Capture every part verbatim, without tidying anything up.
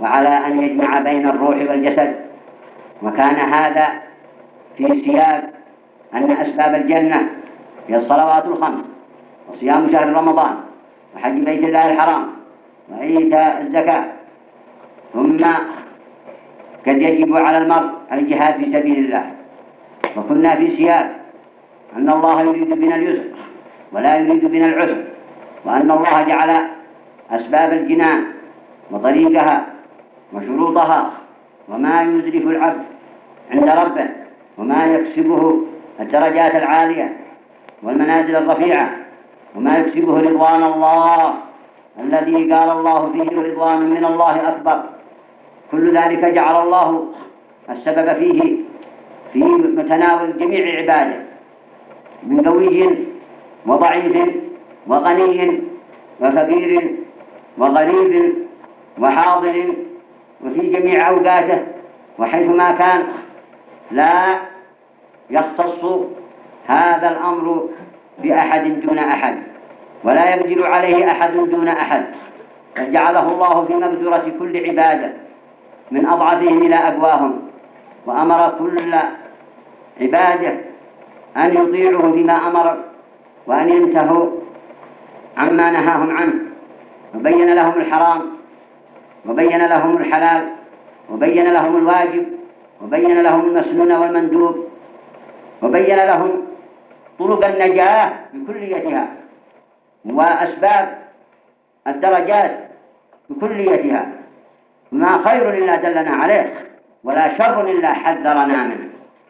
وعلى أن يجمع بين الروح والجسد. وكان هذا في سياق أن أسباب الجنة هي الصلوات الخمس وصيام شهر رمضان وحج بيت الله الحرام وإيتاء الزكاة. ثم قد يجب على المرء الجهاد في سبيل الله. وكنا في سياق أن الله يريد بنا اليسر ولا يريد بنا العسر، وأن الله جعل أسباب الجنان وطريقها وشروطها وما يزرف العبد عند ربه وما يكسبه الدرجات العالية والمنازل الرفيعة وما يكسبه رضوان الله الذي قال الله فيه رضوان من الله أكبر. كل ذلك جعل الله السبب فيه في متناول جميع عباده من قوي وضعيف وغني وفقير وغريب وحاضر وفي جميع أوقاته وحيثما كان. لا يختص هذا الأمر بأحد دون أحد ولا يقدر عليه أحد دون أحد، فجعله الله في مقدرة كل عباده من أضعفهم إلى أقواهم، وأمر كل عباده أن يطيعوا بما أمر وأن ينتهوا عما نهاهم عنه، وبين لهم الحرام وبين لهم الحلال وبين لهم الواجب وبين لهم المسنون والمندوب وبين لهم طرق النجاة بكليتها وأسباب الدرجات بكليتها، ما خير إلا دلنا عليه ولا شر إلا حذرنا منه.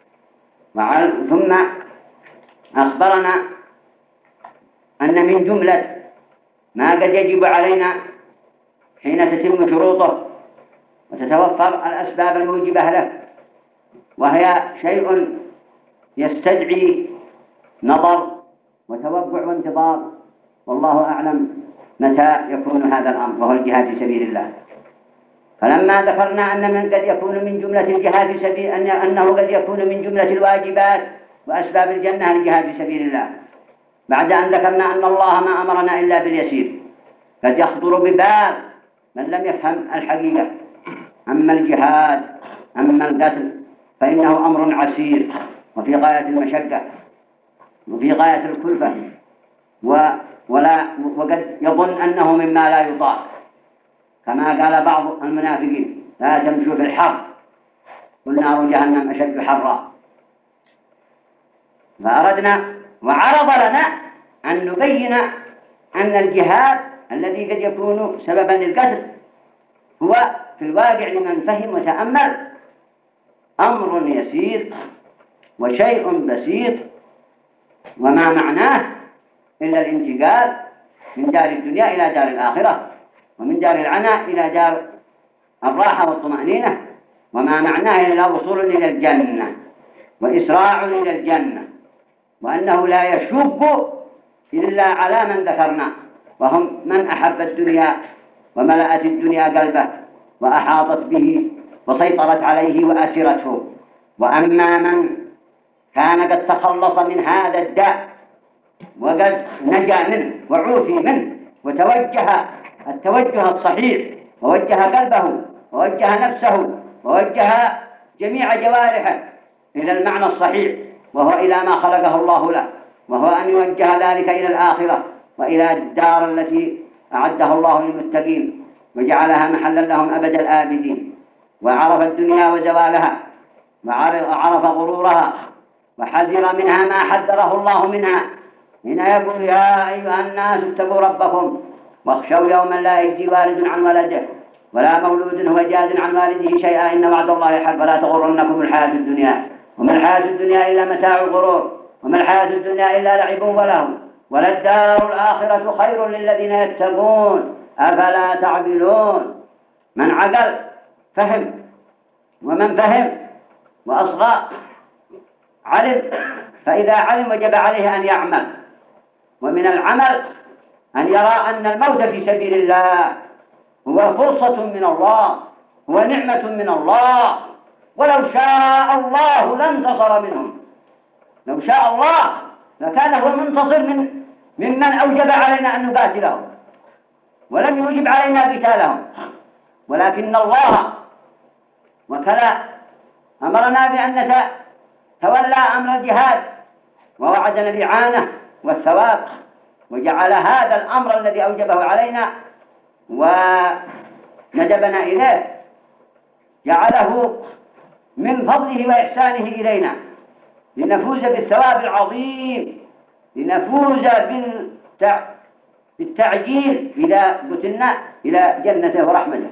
ثم أخبرنا أن من جملة ما قد يجب علينا حين تتم شروطه وتتوفر الأسباب الموجبة له، وهي شيء يستدعي نظر وتوقع وانتظار، والله أعلم متى يكون هذا الأمر، وهو الجهاد في سبيل الله. فلما ذكرنا أن من قد يكون من جملة الجهاد في سبيل أن أنه قد يكون من جملة الواجبات وأسباب الجنة الجهاد في سبيل الله، بعد أن ذكرنا أن الله ما أمرنا إلا باليسير، قد يخطر ببال من لم يفهم الحقيقة. أما الجهاد أما القتل فإنه أمر عسير وفي غاية المشقة وفي غاية الكلفة، ولا وقد يظن أنه مما لا يطاق، كما قال بعض المنافقين: لا تمشوا في الحر قل نار جهنم أشد حرا. فأردنا وعرض لنا أن نبين أن الجهاد الذي قد يكون سببا للقتل هو في الواقع لمن فهم وتأمل أمر يسير وشيء بسيط، وما معناه إلا الانتقال من دار الدنيا إلى دار الآخرة، ومن دار العناء إلى دار الراحة والطمأنينة، وما معناه إلا وصول إلى الجنة وإسراع إلى الجنة، وأنه لا يشب إلا على من ذكرنا، وهم من أحب الدنيا وملأت الدنيا قلبه وأحاطت به وسيطرت عليه وأسرته. وأما من كان قد تخلص من هذا الداء وقد نجا منه وعوفي منه وتوجه التوجه الصحيح ووجه قلبه ووجه نفسه ووجه جميع جوارحه إلى المعنى الصحيح، وهو إلى ما خلقه الله له، وهو أن يوجه ذلك إلى الآخرة وإلى الدار التي أعدها الله للمتقين وجعلها محلا لهم أبد الآبدين، وعرف الدنيا وزوالها وعرف غرورها وحذر منها ما حذره الله منها. هنا يقول: يا أيها الناس اتقوا ربكم واخشوا يوما لا يجزي والد عن ولده ولا مولود هو جاز عن والده شيئا إن وعد الله حق فلا تغرنكم الحياة الدنيا وما الحياة الدنيا إلا متاع الغرور وما الحياة الدنيا إلا لعب ولهو وللدار الآخرة خير للذين يتقون أفلا تعقلون. من عقل فهم، ومن فهم وأصغى علم، فإذا علم وجب عليه أن يعمل، ومن العمل أن يرى أن الموت في سبيل الله هو فرصة من الله، هو نعمة من الله، ولو شاء الله لانتصر منهم. لو شاء الله لكان هو منتصر من ممن أوجب علينا أن نقاتلهم ولم يوجب علينا قتالهم، ولكن الله وكذا أمرنا بأن نتولى أمر الجهاد ووعدنا الإعانة والثواب، وجعل هذا الأمر الذي أوجبه علينا وندبنا إليه جعله من فضله وإحسانه إلينا لنفوز بالثواب العظيم، لنفوز بالتعجيل إذا قتلنا إلى جنته ورحمته،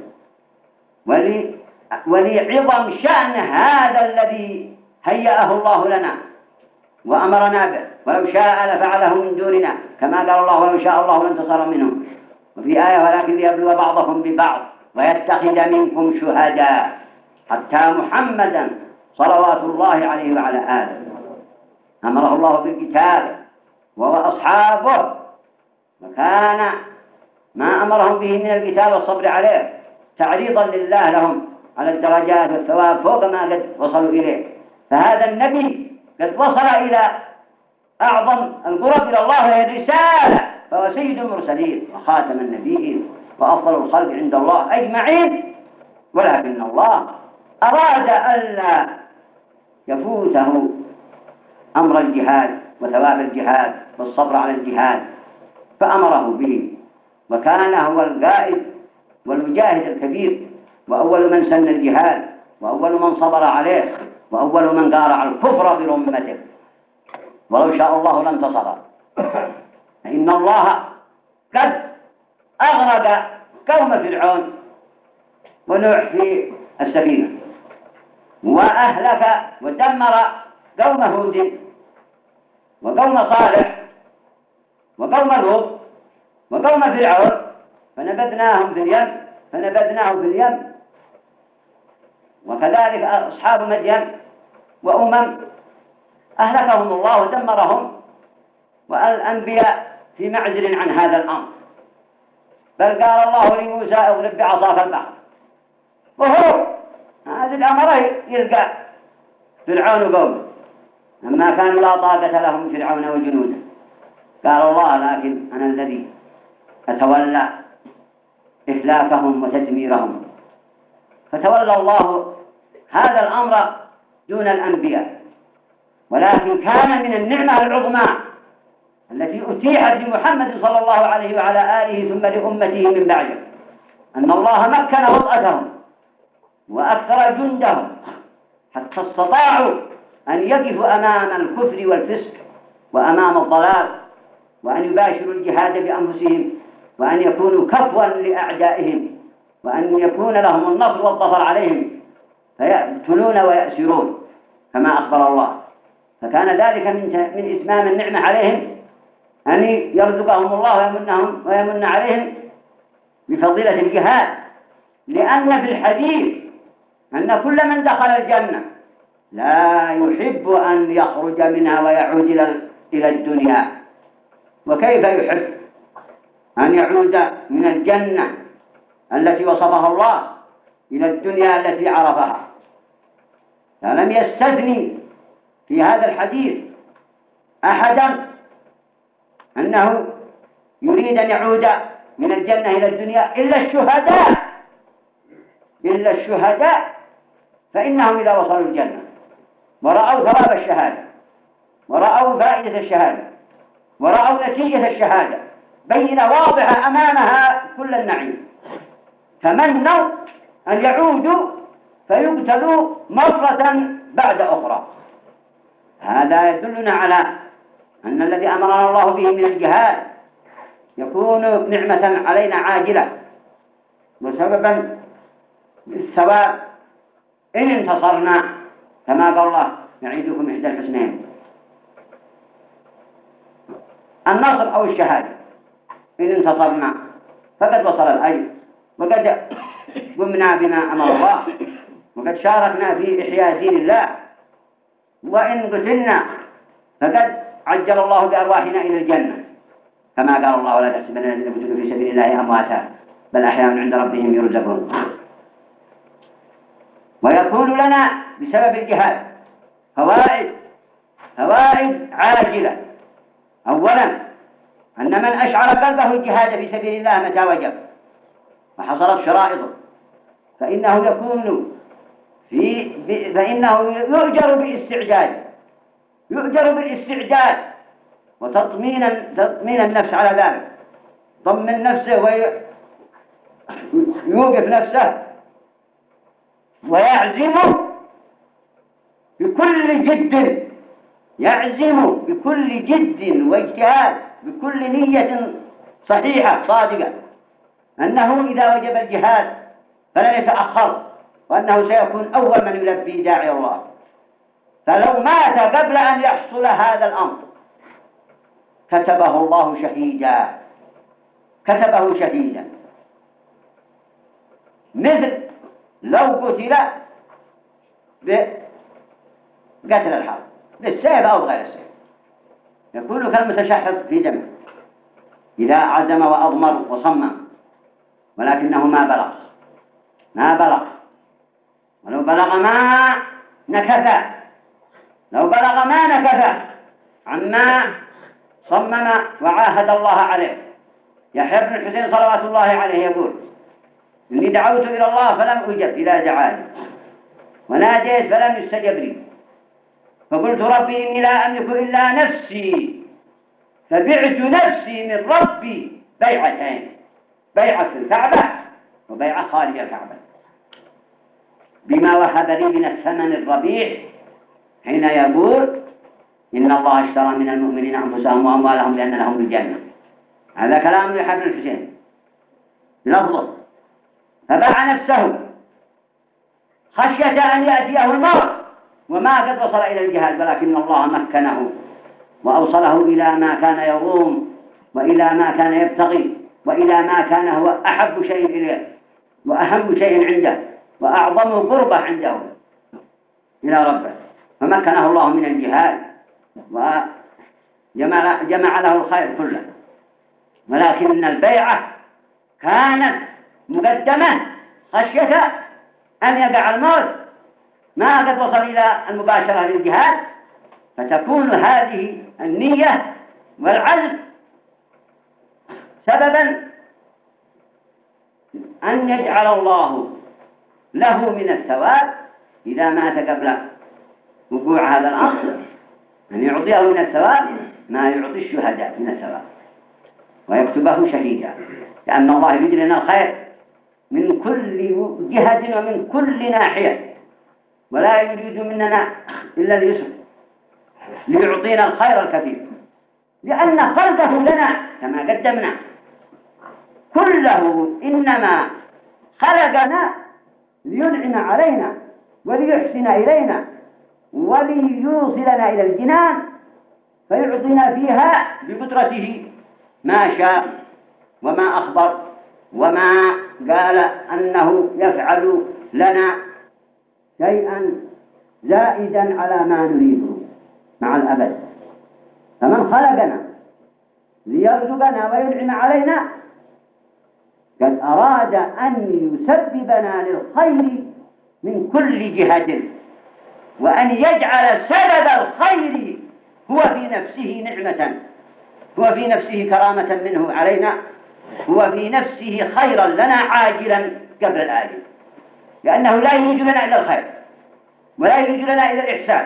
ولعظم شأن هذا الذي هيأه الله لنا وأمرنا به، ولو شاء لفعله من دوننا كما قال الله ولو شاء الله لانتصر منهم. وفي آية ولكن ليبلو بعضكم ببعض ويتخذ منكم شهداء حتى محمدا صلوات الله عليه وعلى آله أمره الله بالقتال وهو أصحابه، وكان ما أمرهم به من القتال والصبر عليه تعريضا لله لهم على الدرجات والثواب فوق ما قد وصلوا إليه. فهذا النبي قد وصل إلى أعظم القرب إلى الله وهي الرسالة، فهو سيد المرسلين وخاتم النبيين وأفضل الخلق عند الله أجمعين، ولكن الله أراد ألا يفوته أمر الجهاد وثواب الجهاد والصبر على الجهاد فأمره به، وكان هو القائد والمجاهد الكبير وأول من سن الجهاد وأول من صبر عليه وأول من قارع الكفر برمته، ولو شاء الله لانتصر. فإن الله قد أغرق قوم فرعون ونوح في السفينة، وأهلك ودمر قوم هود وقوم صالح وقوم لوط وقوم فرعون، فنبذناهم في اليم فنبذناهم في اليم وكذلك أصحاب مدين وأمم أهلكهم الله ودمرهم، والأنبياء في معزل عن هذا الأمر. بل قال الله لموسى اضرب بعصاك البحر، وهو هذه الأمر يلقى فرعون وقومه لما كانوا لا طاقة لهم فرعون وجنوده. قال الله لكن أنا الذي أتولى إهلاكهم وتدميرهم، فتولى الله هذا الأمر دون الأنبياء. ولكن كان من النعمة العظمى التي أتيحت لمحمد صلى الله عليه وعلى آله ثم لأمته من بعده أن الله مكن وطأتهم وأكثر جندهم حتى استطاعوا أن يقفوا أمام الكفر والفسق وأمام الضلال، وأن يباشروا الجهاد بأنفسهم، وأن يكونوا كفوا لأعدائهم، وأن يكون لهم النصر والظفر عليهم فيقتلون ويأسرون كما أخبر الله. فكان ذلك من من إتمام النعمة عليهم أن يرزقهم الله ويمنهم ويمن عليهم بفضيلة الجهاد، لأن في الحديث أن كل من دخل الجنة لا يحب أن يخرج منها ويعود إلى الدنيا، وكيف يحب أن يعود من الجنة التي وصفها الله إلى الدنيا التي عرفها؟ فلم يستثني في هذا الحديث أحدا أنه يريد أن يعود من الجنة إلى الدنيا إلا الشهداء إلا الشهداء فإنهم إذا وصلوا الجنة ورأوا ثواب الشهادة ورأوا فائدة الشهادة ورأوا نتيجة الشهادة بينة واضحة أمامها كل النعيم، تمنوا أن يعودوا فيقتلوا مرة بعد أخرى. هذا يدلنا على أن الذي أمرنا الله به من الجهاد يكون نعمة علينا عاجلة وسببا للثواب إن انتصرنا، كما قال الله نعيدكم إحدى الحسنين، النصر أو الشهادة. إن انتصرنا فقد وصل الأجر وقد قمنا بما أمر الله وقد شاركنا في إحياء دين الله، وإن قتلنا فقد عجل الله بأرواحنا إلى الجنة، كما قال الله ولا تحسبن الذين قتلوا في سبيل الله أمواتا بل أحياء عند ربهم يرزقون. ويكون لنا بسبب الجهاد فوائد فوائد عاجلة. أولا أن من أشعر قلبه الجهاد في سبيل الله متى وجب وحصلت شرائطه فإنه يكون في فإنه يؤجر بالاستعجال يؤجر بالاستعجال وتطمين تطمين النفس على ذلك، طمن نفسه ويوقف نفسه ويعزم بكل جد يعزم بكل جد واجتهاد بكل نية صحيحة صادقة أنه إذا وجب الجهاد فلن يتأخر، وأنه سيكون أول من يلبي داعي الله. فلو مات قبل أن يحصل هذا الأمر كتبه الله شهيدا كتبه شهيدا مثل لو قتل بقتل الحرب بالسيف أو غير السيف، يكون كالمتشحذ في دمه إذا عزم وأضمر وصمم، ولكنه ما بلغ ما بلغ ولو بلغ ما نكث لو بلغ ما نكث عما صمم وعاهد الله عليه. يحيى بن الحسين صلوات الله عليه يقول: إني دعوت إلى الله فلم أجب إلى دعاني، وناديت فلم يستجب لي، فقلت ربي إني لا أملك إلا نفسي، فبعت نفسي من ربي بيعتين، بيعة في الكعبة وبيعة خارج الكعبة، بما وهب لي من الثمن الربيع، حين يقول: إن الله اشترى من المؤمنين أنفسهم وأموالهم لأن لهم الجنة. هذا كلام يحيى بن الحسين لفظه. فباع نفسه خشية أن يأتيه الموت وما قد وصل إلى الجهاد، ولكن الله مكنه وأوصله إلى ما كان يروم وإلى ما كان يبتغي وإلى ما كان هو أحب شيء إليه وأهم شيء عنده وأعظم قربة عنده إلى ربه، فمكنه الله من الجهاد وجمع جمع له الخير كله. ولكن البيعة كانت مقدمة خشية أن يقع الموت ما قد وصل إلى المباشرة للجهاد، فتكون هذه النية والعزم سببا أن يجعل الله له من الثواب إذا مات قبل وقوع هذا الأمر، أن يعطيه من الثواب ما يعطي الشهداء من الثواب ويكتبه شهيدا، لأن الله يريد لنا الخير من كل جهة ومن كل ناحية، ولا يريد مننا إلا اليسر ليعطينا الخير الكثير، لأن خلقه لنا كما قدمنا كله إنما خلقنا لينعم علينا وليحسن إلينا وليوصلنا إلى الجنان، فيعطينا فيها بقدرته ما شاء وما أخبر وما قال أنه يفعل لنا شيئا زائدا على ما نريده مع الأبد. فمن خلقنا ليرزقنا وينعم علينا قد أراد أن يسببنا للخير من كل جهة، وأن يجعل سبب الخير هو في نفسه نعمة، هو في نفسه كرامة منه علينا، هو في نفسه خيرا لنا عاجلا قبل الآجل، لأنه لا يريد لنا إلا الخير ولا يريد لنا إلا الإحسان،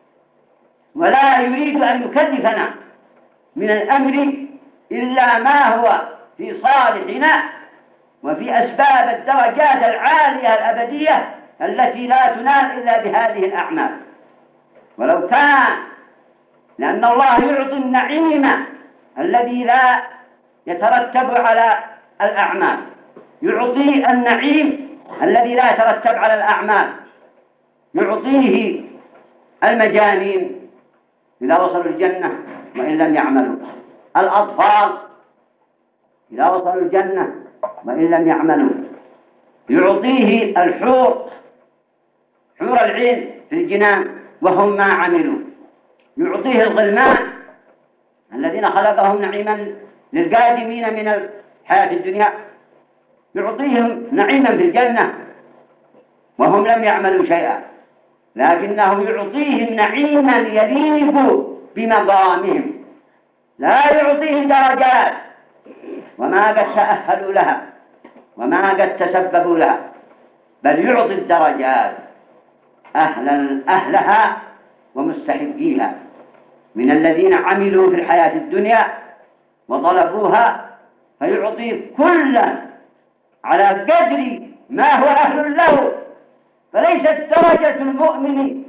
ولا يريد أن يكلفنا من الأمر إلا ما هو في صالحنا وفي أسباب الدرجات العالية الأبدية التي لا تنال إلا بهذه الأعمال. ولو كان لأن الله يعطي النعيم الذي لا يترتب على الأعمال، يعطي النعيم الذي لا يترتب على الأعمال، يعطيه المجانين إذا وصلوا الجنة وإن لم يعملوا، الأطفال إذا وصلوا الجنة وإن لم يعملوا، يعطيه الحور حور العين في الجنان وهم ما عملوا، يعطيه الغلمان الذين خلقهم نعيما للقادمين من الحياة الدنيا، يعطيهم نعيما في الجنة وهم لم يعملوا شيئا، لكنه يعطيهم نعيما يليق بمقامهم، لا يعطيهم درجات وما قد تأهلوا لها وما قد تسببوا لها، بل يعطي الدرجات أهل أهلها ومستحقيها من الذين عملوا في الحياة الدنيا وطلبوها، فيعطي كلا على قدر ما هو أهل له. فليست درجة المؤمن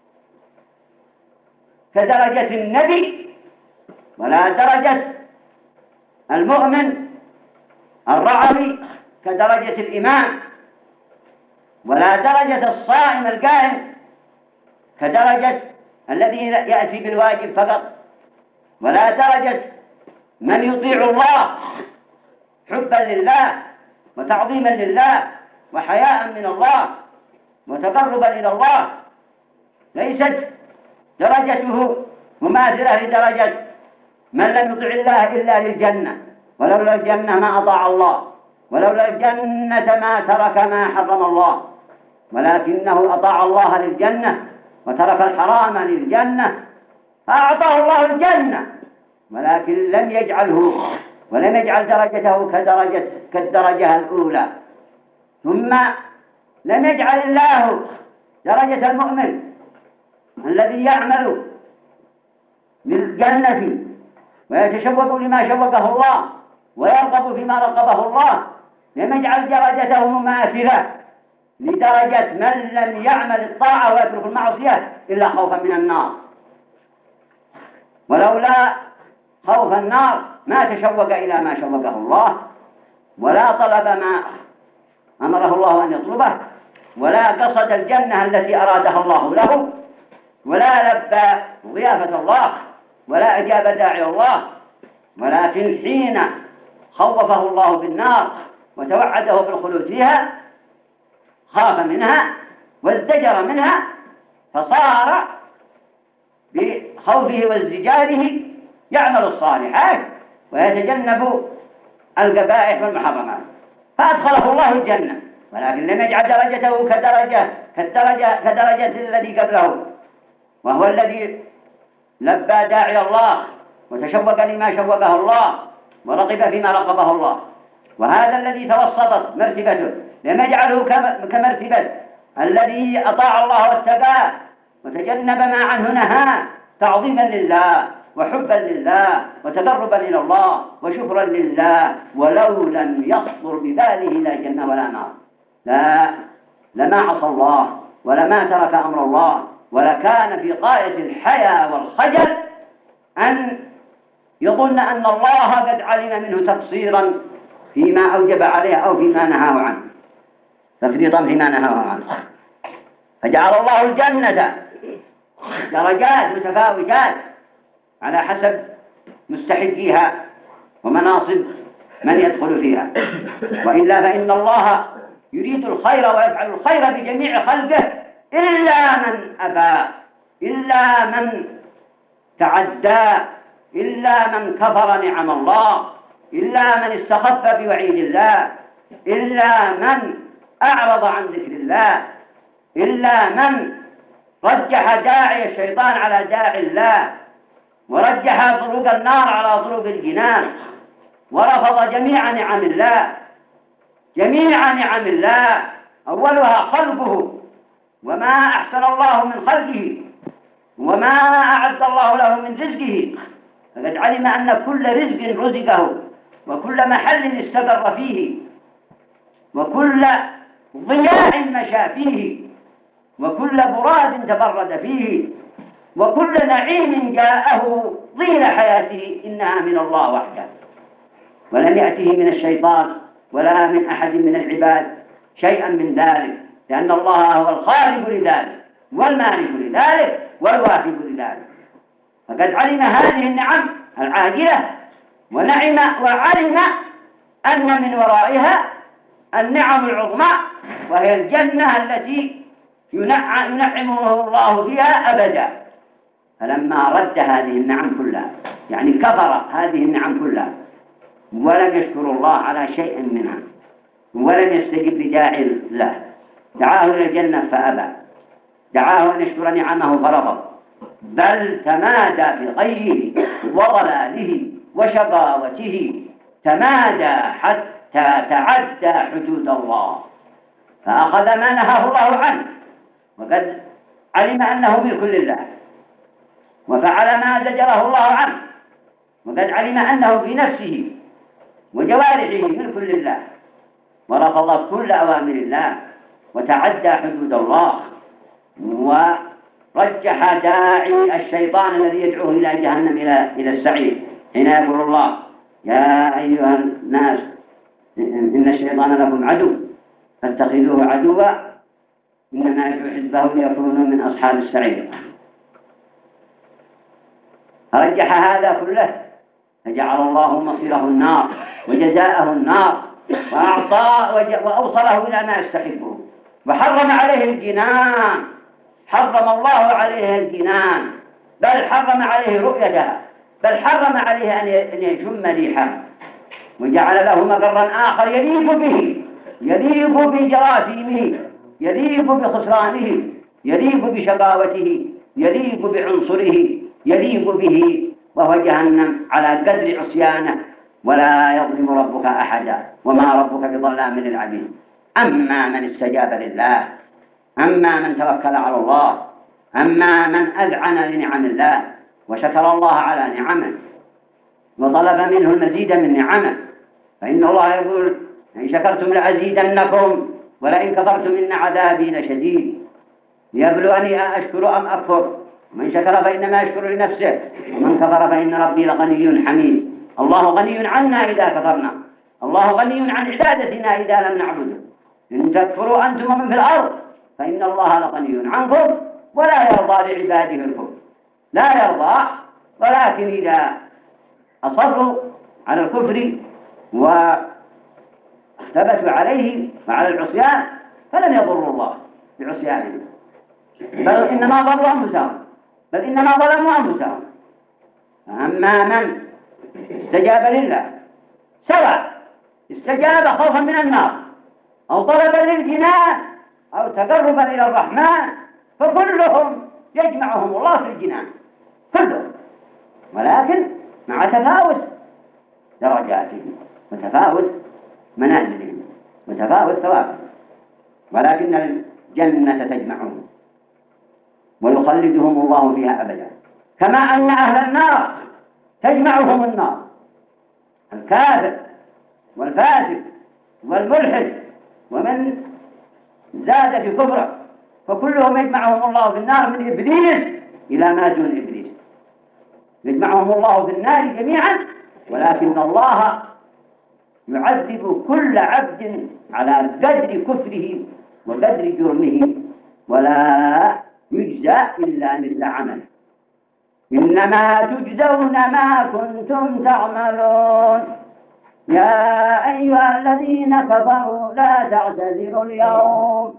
كدرجة النبي، ولا درجة المؤمن الرعوي كدرجة الإمام، ولا درجة الصائم القائم كدرجة الذي يأتي بالواجب فقط، ولا درجة من يطيع الله حبا لله وتعظيما لله وحياء من الله وتقربا إلى الله. ليست درجته مماثلة لدرجة من لم يطع الله إلا للجنة، ولولا الجنة ما أطاع الله، ولولا الجنة ما ترك ما حرم الله، ولكنه أطاع الله للجنة وترك الحرام للجنة فأعطاه الله الجنة، ولكن لم يجعله ولم يجعل درجته كدرجة كالدرجة الأولى. ثم لم يجعل الله درجة المؤمن الذي يعمل للجنة ويتشوق لما شوقه الله ويرغب فيما رغبه الله، لم يجعل درجته مماثلة لدرجة من لم يعمل الطاعة ويترك المعصية إلا خوفا من النار. ولولا خوف النار ما تشوق إلى ما شوقه الله، ولا طلب ما أمره الله أن يطلبه، ولا قصد الجنة التي أرادها الله له، ولا لبى ضيافة الله، ولا أجاب داعي الله. ولكن حين خوفه الله بالنار وتوعده بالخلود فيها خاف منها وازدجر منها، فصار بخوفه وازدجاره يعمل الصالحات ويتجنب القبائح والمحرمات، فأدخله الله الجنة، ولكن لم يجعل درجته كدرجة كالدرجة كدرجة الذي قبله، وهو الذي لبى داعي الله وتشوق لما شوقه الله ورغب فيما رغبه الله. وهذا الذي توسطت مرتبته لم يجعله كمرتبة الذي أطاع الله واتباه وتجنب ما عنه نهى تعظيما لله وحبا لله وتقربا إلى الله وشكرا لله، ولو لم يخطر بباله لا جنة ولا نار لا لما عصى الله ولما ترك أمر الله، ولكان في غاية الحياء والخجل أن يظن أن الله قد علم منه تقصيرا فيما أوجب عليه أو فيما نهاه عنه، تفريطا فيما نهاه عنه. فجعل الله الجنة درجات متفاوتات على حسب مستحقيها ومناصب من يدخل فيها، وإلا فإن الله يريد الخير ويفعل الخير بجميع خلقه إلا من أبى، إلا من تعدى، إلا من كفر نعم الله، إلا من استخف بوعيد الله، إلا من أعرض عن ذكر الله، إلا من رجح داعي الشيطان على داعي الله، ورجح طرق النار على طرق الجنان، ورفض جميع نعم الله جميع نعم الله أولها خلقه، وما أحسن الله من خلقه وما أعد الله له من رزقه. فقد علم أن كل رزق رزقه، وكل محل استقر فيه، وكل ضياء مشى فيه، وكل براد تبرد فيه، وكل نعيم جاءه طيل حياته إنها من الله وحده، ولم يأته من الشيطان ولا من أحد من العباد شيئا من ذلك، لأن الله هو الخالق لذلك والمالك لذلك والواهب لذلك. فقد علم هذه النعم العاجلة ونعم وعلم أن من ورائها النعم العظمى، وهي الجنة التي ينعمه الله فيها أبدا. فلما رد هذه النعم كلها، يعني كفر هذه النعم كلها ولم يشكر الله على شيء منها ولم يستجب لداعي الله، دعاه إلى الجنة فأبى، دعاه أن يشكر نعمه فرفض، بل تمادى في غيه وضلاله وشقاوته، تمادى حتى تعدى حدود الله. فأخذ ما نهاه الله عنه، وقد علم أنه ملك لله، وفعل ما زجره الله عنه، وقد علم أنه في نفسه وجوارحه ملك لله، ورفض كل أوامر الله وتعدى حدود الله، ورجح داعي الشيطان الذي يدعوه إلى جهنم إلى إلى السعير حين يقول الله: يا أيها الناس إن الشيطان لكم عدو فاتخذوه عدوا إنما يدعو حزبه ليكونوا من أصحاب السعير. رجح هذا كله فجعل الله مصيره النار وجزاءه النار، وأعطاه وأوصله إلى ما يستحبه، وحرم عليه الجنان، حرم الله عليه الجنان، بل حرم عليه رؤيتها، بل حرم عليه أن يشم ريحها، وجعل له مقرا آخر يليق به، يليق بجراثيمه، يليق بخسرانه، يليق بشقاوته، يليق بعنصره، يليق به، وهو جهنم على قدر عصيانه. ولا يظلم ربك أحدا وما ربك بظلام للعبيد. أما من استجاب لله، أما من توكل على الله، أما من أذعن لنعم الله وشكر الله على نعمه وطلب منه المزيد من نعمه، فإن الله يقول: إن شكرتم لأزيدنكم ولئن كفرتم إن عذابي لشديد. ليبلوني أشكر أم أكفر، من شكر فإنما يشكر لنفسه ومن كفر فإن ربي لغني حميد. الله غني عنا إذا كفرنا، الله غني عن عبادتنا إذا لم نعبده. إن تكفروا أنتم ومن في الأرض فإن الله لغني عنكم ولا يرضى لعباده الكفر، لا يرضى، ولكن إذا أصروا على الكفر واختبتوا عليه وعلى العصيان فلن يضروا الله بعصيانهم، بل إنما ضروا أنفسهم، بل إنما ظلموا أنفسهم. أما من استجاب لله سواء استجاب خوفا من النار أو طلبا للجنان أو تقربا إلى الرحمن فكلهم يجمعهم الله في الجنان كلهم، ولكن مع تفاوت درجاتهم وتفاوت منازلهم وتفاوت ثوابهم، ولكن الجنة تجمعهم ويخلدهم الله فيها أبدا، كما أن أهل النار تجمعهم النار، الكافر والفاسق والملحد ومن زاد في كفره فكلهم يجمعهم الله في النار من إبليس إلى ما دون إبليس، يجمعهم الله في النار جميعا، ولكن الله يعذب كل عبد على قدر كفره وقدر جرمه ولا يجزى إلا مثل عمله. إنما تجزون ما كنتم تعملون. يا أيها الذين كفروا لا تعتذروا اليوم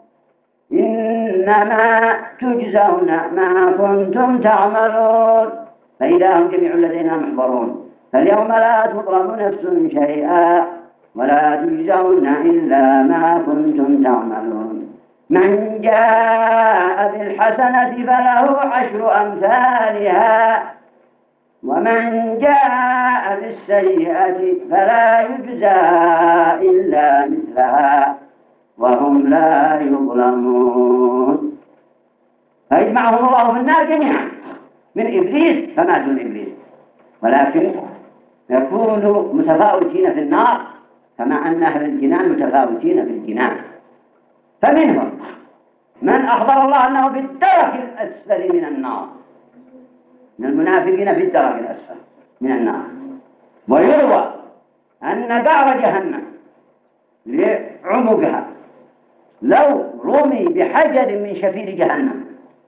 إنما تجزون ما كنتم تعملون فإذا هم جميع الذين محضرون. فاليوم لا تظلم نفس شيئا ولا تجزون إلا ما كنتم تعملون. من جاء بالحسنة فله عشر أمثالها ومن جاء بالسيئة فلا يجزى إلا مثلها وهم لا يظلمون. فيجمعهم الله في النار جميعا من إبليس فما دون إبليس، ولكن يكونوا متفاوتين في النار كما أن أهل الجنان متفاوتين في الجنان. فمنهم من أخبر الله أنه في الدرك الأسفل من النار، من المنافقين في الدرك الأسفل من النار. ويروى أن قعر جهنم لعمقها لو رمي بحجر من شفير جهنم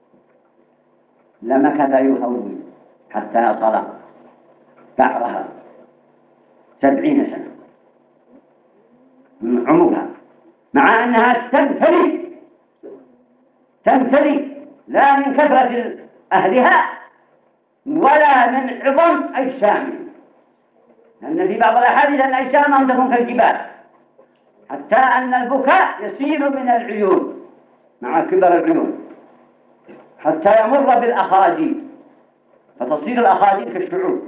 لمكث يهوي حتى يصل قعرها سبعين سنة من عمقها، مع أنها تمتلئ تمتلئ لا من كثرة أهلها ولا من عظم أجسامهم، لأن في بعض الأحاديث أن أجسامهم تكون كالجبال حتى أن البكاء يسيل من العيون مع كبر العيون حتى يمر بالأخاديد فتصير الأخاديد كالشعوب،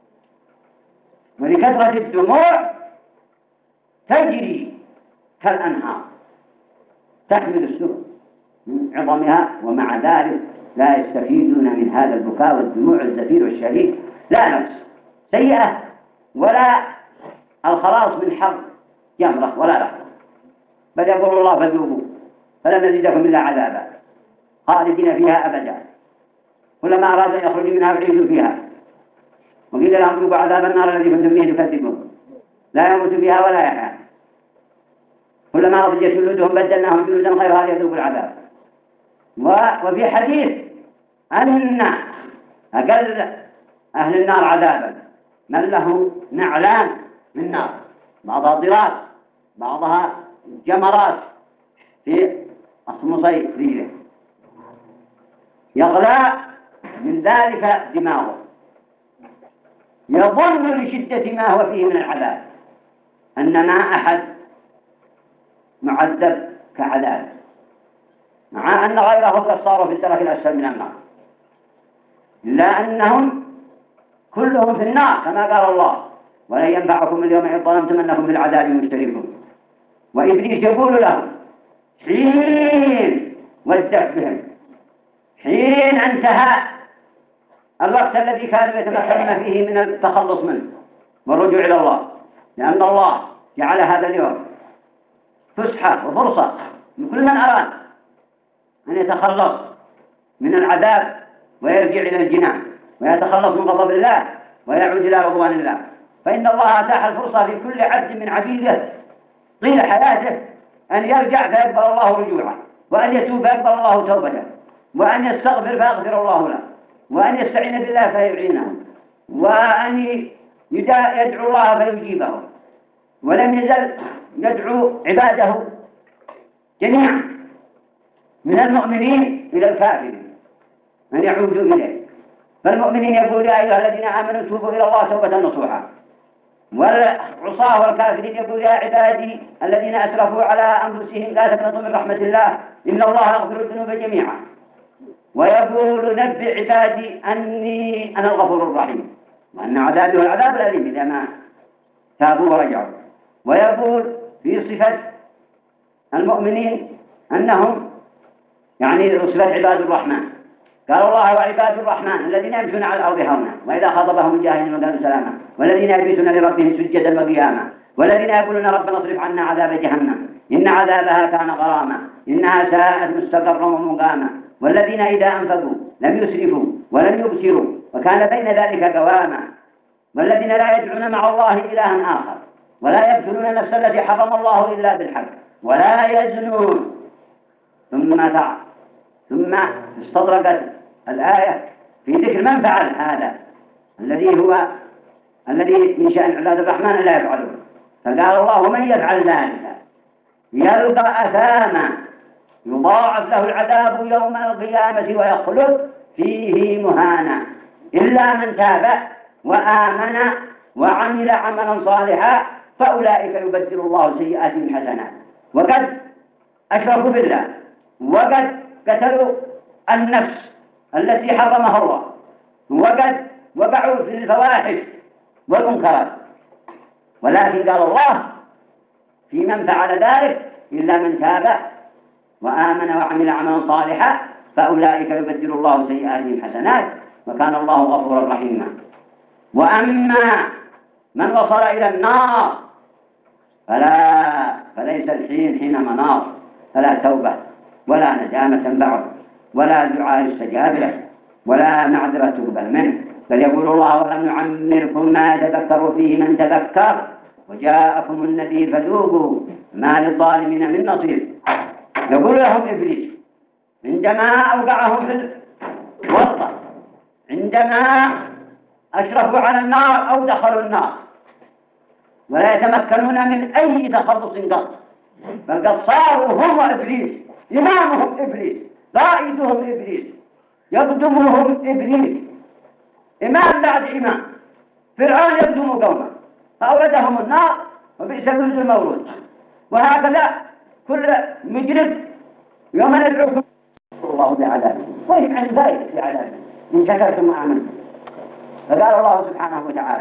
ولكثرة الدموع تجري كالأنهار. تحمل السفن من عظمها، ومع ذلك لا يستفيدون من هذا البكاء والدموع الزفير والشديد، لا نفس سيئة ولا الخلاص من حر جمرة ولا لحظة، بل يقول الله فذوقوا فلن نزيدكم إلا عذابا خالدين فيها أبدا، كلما أراد أن يخرجوا منها يعيدوا فيها، وقيل لهم ذوقوا عذاب النار الذي كنتم به تكذبون لا يموت فيها ولا يحيا، كلما نضجت جلودهم بدلناهم جلودا غيرها ليذوقوا العذاب. وفي حديث أن أقل أهل النار عذابا من له نعلان من نار، بعضها ضرات بعضها جمرات في أصمصي رجله، يغلى من ذلك دماغه، يظن لشدة ما هو فيه من العذاب أن ما أحد معذب كعذاب، مع أن غيره قد صاروا في الدرك الأسفل من النار، إلا أنهم كلهم في النار كما قال الله ولن ينفعكم اليوم إذ ظلمتم أنكم في العذاب مشتركون. وإبليس يقول لهم حين وازدف بهم، حين انتهى الوقت الذي كانوا يتمكنون فيه من التخلص منه والرجوع إلى الله، لأن الله جعل هذا اليوم فسحة وفرصة لكل من أراد أن يتخلص من العذاب ويرجع إلى الجنان ويتخلص من غضب الله ويعود إلى رضوان الله. فإن الله أتاح الفرصة لكل عبد من عبيده طيل حياته أن يرجع فيقبل الله رجوعه، وأن يتوب فيقبل الله توبته، وأن يستغفر فيغفر الله له، وأن يستعين بالله فيعينه، وأن يدعو الله فيجيبه. ولم يزل يدعو عباده جميعا من المؤمنين إلى الكافرين أن يعودوا إليه. فالمؤمنين يقول يا أيها الذين آمنوا توبوا إلى الله توبة نصوحا، والعصاة والكافرين يقول يا عبادي الذين أسرفوا على أنفسهم لا تقنطوا من رحمة الله إن الله يغفر الذنوب جميعا. ويقول نبئ عبادي أني أنا الغفور الرحيم وأن عذابي هو العذاب الأليم إذا ما تابوا ورجعوا. ويقول في صفة المؤمنين أنهم يعني صفة عباد الرحمن، قال الله وعباد الرحمن الذين يمشون على الأرض هونا وإذا خاطبهم الجاهلون قالوا سلاما والذين يبيتون لربهم سجدا وقياما والذين يقولون ربنا اصرف عنا عذاب جهنم إن عذابها كان غراما إنها ساءت مستقرا ومقاما والذين إذا أنفقوا لم يسرفوا ولم يبصروا وكان بين ذلك قواما والذين لا يدعون مع الله إلها آخر ولا يقتلون النفس التي حرم الله إلا بالحق ولا يزنون. ثم تعالى ثم استطرقت الآية في ذكر من فعل هذا الذي هو الذي من شأن عباد الرحمن لا يفعلون، فقال الله من يفعل ذلك يلقى أثاما يضاعف له العذاب يوم القيامة ويخلد فيه مهانا إلا من تاب وآمن وعمل عملا صالحا فأولئك يبدل الله سيئاتهم حسنات. وقد أشركوا بالله وقد قتلوا النفس التي حرمها الله وقد وقعوا في الفواحش والمنكرات، ولكن قال الله في من فعل ذلك إلا من تاب وآمن وعمل عملا صالحا فأولئك يبدل الله سيئاتهم حسنات وكان الله غفورا رحيما. وأما من وصل إلى النار فلا فليس الحين حين مناص، فلا توبة ولا ندامة بعد ولا دعاء يستجاب له ولا معذرة تقبل منه، بل يقول الله ولم نعمركم ما يتذكر فيه من تذكر وجاءكم النذير فذوقوا ما للظالمين من نصير. يقول لهم إبليس عندما أوقعهم في الورطة عندما أشرفوا على النار أو دخلوا النار ولا يتمكنون من أي تخلص قط، بل قد صاروا هم إبليس، إمامهم إبليس، قائدهم إبليس، يقدمهم إبليس، إمام بعد إمام. فرعون يقدم قومه فأوردهم النار وبئس الورد المورود. وهكذا كل مجرد يوم ندعوكم الله بعذابه وإن عن ذلك في عذابه إن شكرتم وآمنتم. فقال الله سبحانه وتعالى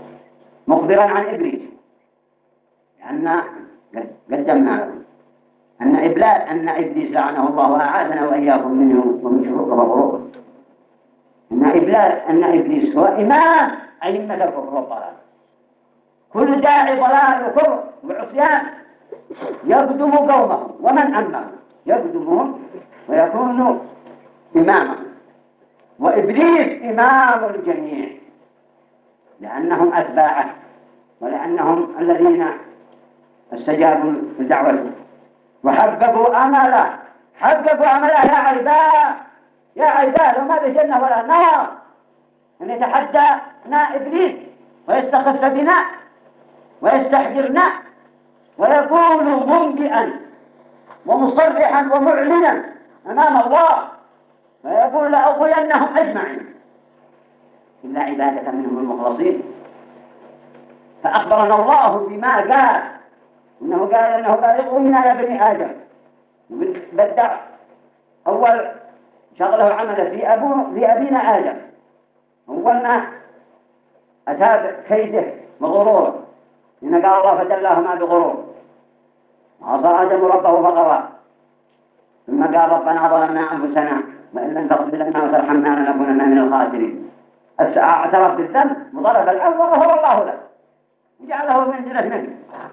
مخبرا عن إبليس لأن قدمنا له أن إبلاس أن إبليس لعنه الله وأعاذنا وإياكم منه ومن شروره وغروره. أن إبلاس أن إبليس هو إمام أئمة الكفر والضلال. كل داعي ضلال وكفر وعصيان يقدم قومه ومن أمه يقدمهم ويكون إماما، وإبليس إمام الجميع لأنهم أتباعه ولأنهم الذين استجابوا لدعوته وحققوا أمله. حققوا أمله يا عباد يا عباد وما بجنة ولا نار، أن يتحدانا إبليس ويستخف بنا ويستحجرنا ويكون منبئا ومصرحا ومعلنا أمام الله ويقول لأغوينهم أجمعين إلا عبادة منهم المخلصين. فأخبرنا الله بما قال إنه قال إنه قال اغوينا يا بني آدم. بدع أول شغله عمل في أبوه في أبينا آدم، أول ما أتى كيده وغروره إن قال الله فدلاهما بغرور عصى آدم ربه فغوى، ثم قال ربنا ظلمنا أنفسنا وإن لم تغفر لنا وترحمنا لنكونن من الخاسرين. اعترف بالذنب وضرب العفو وغفر الله له وجعله من جنة منه.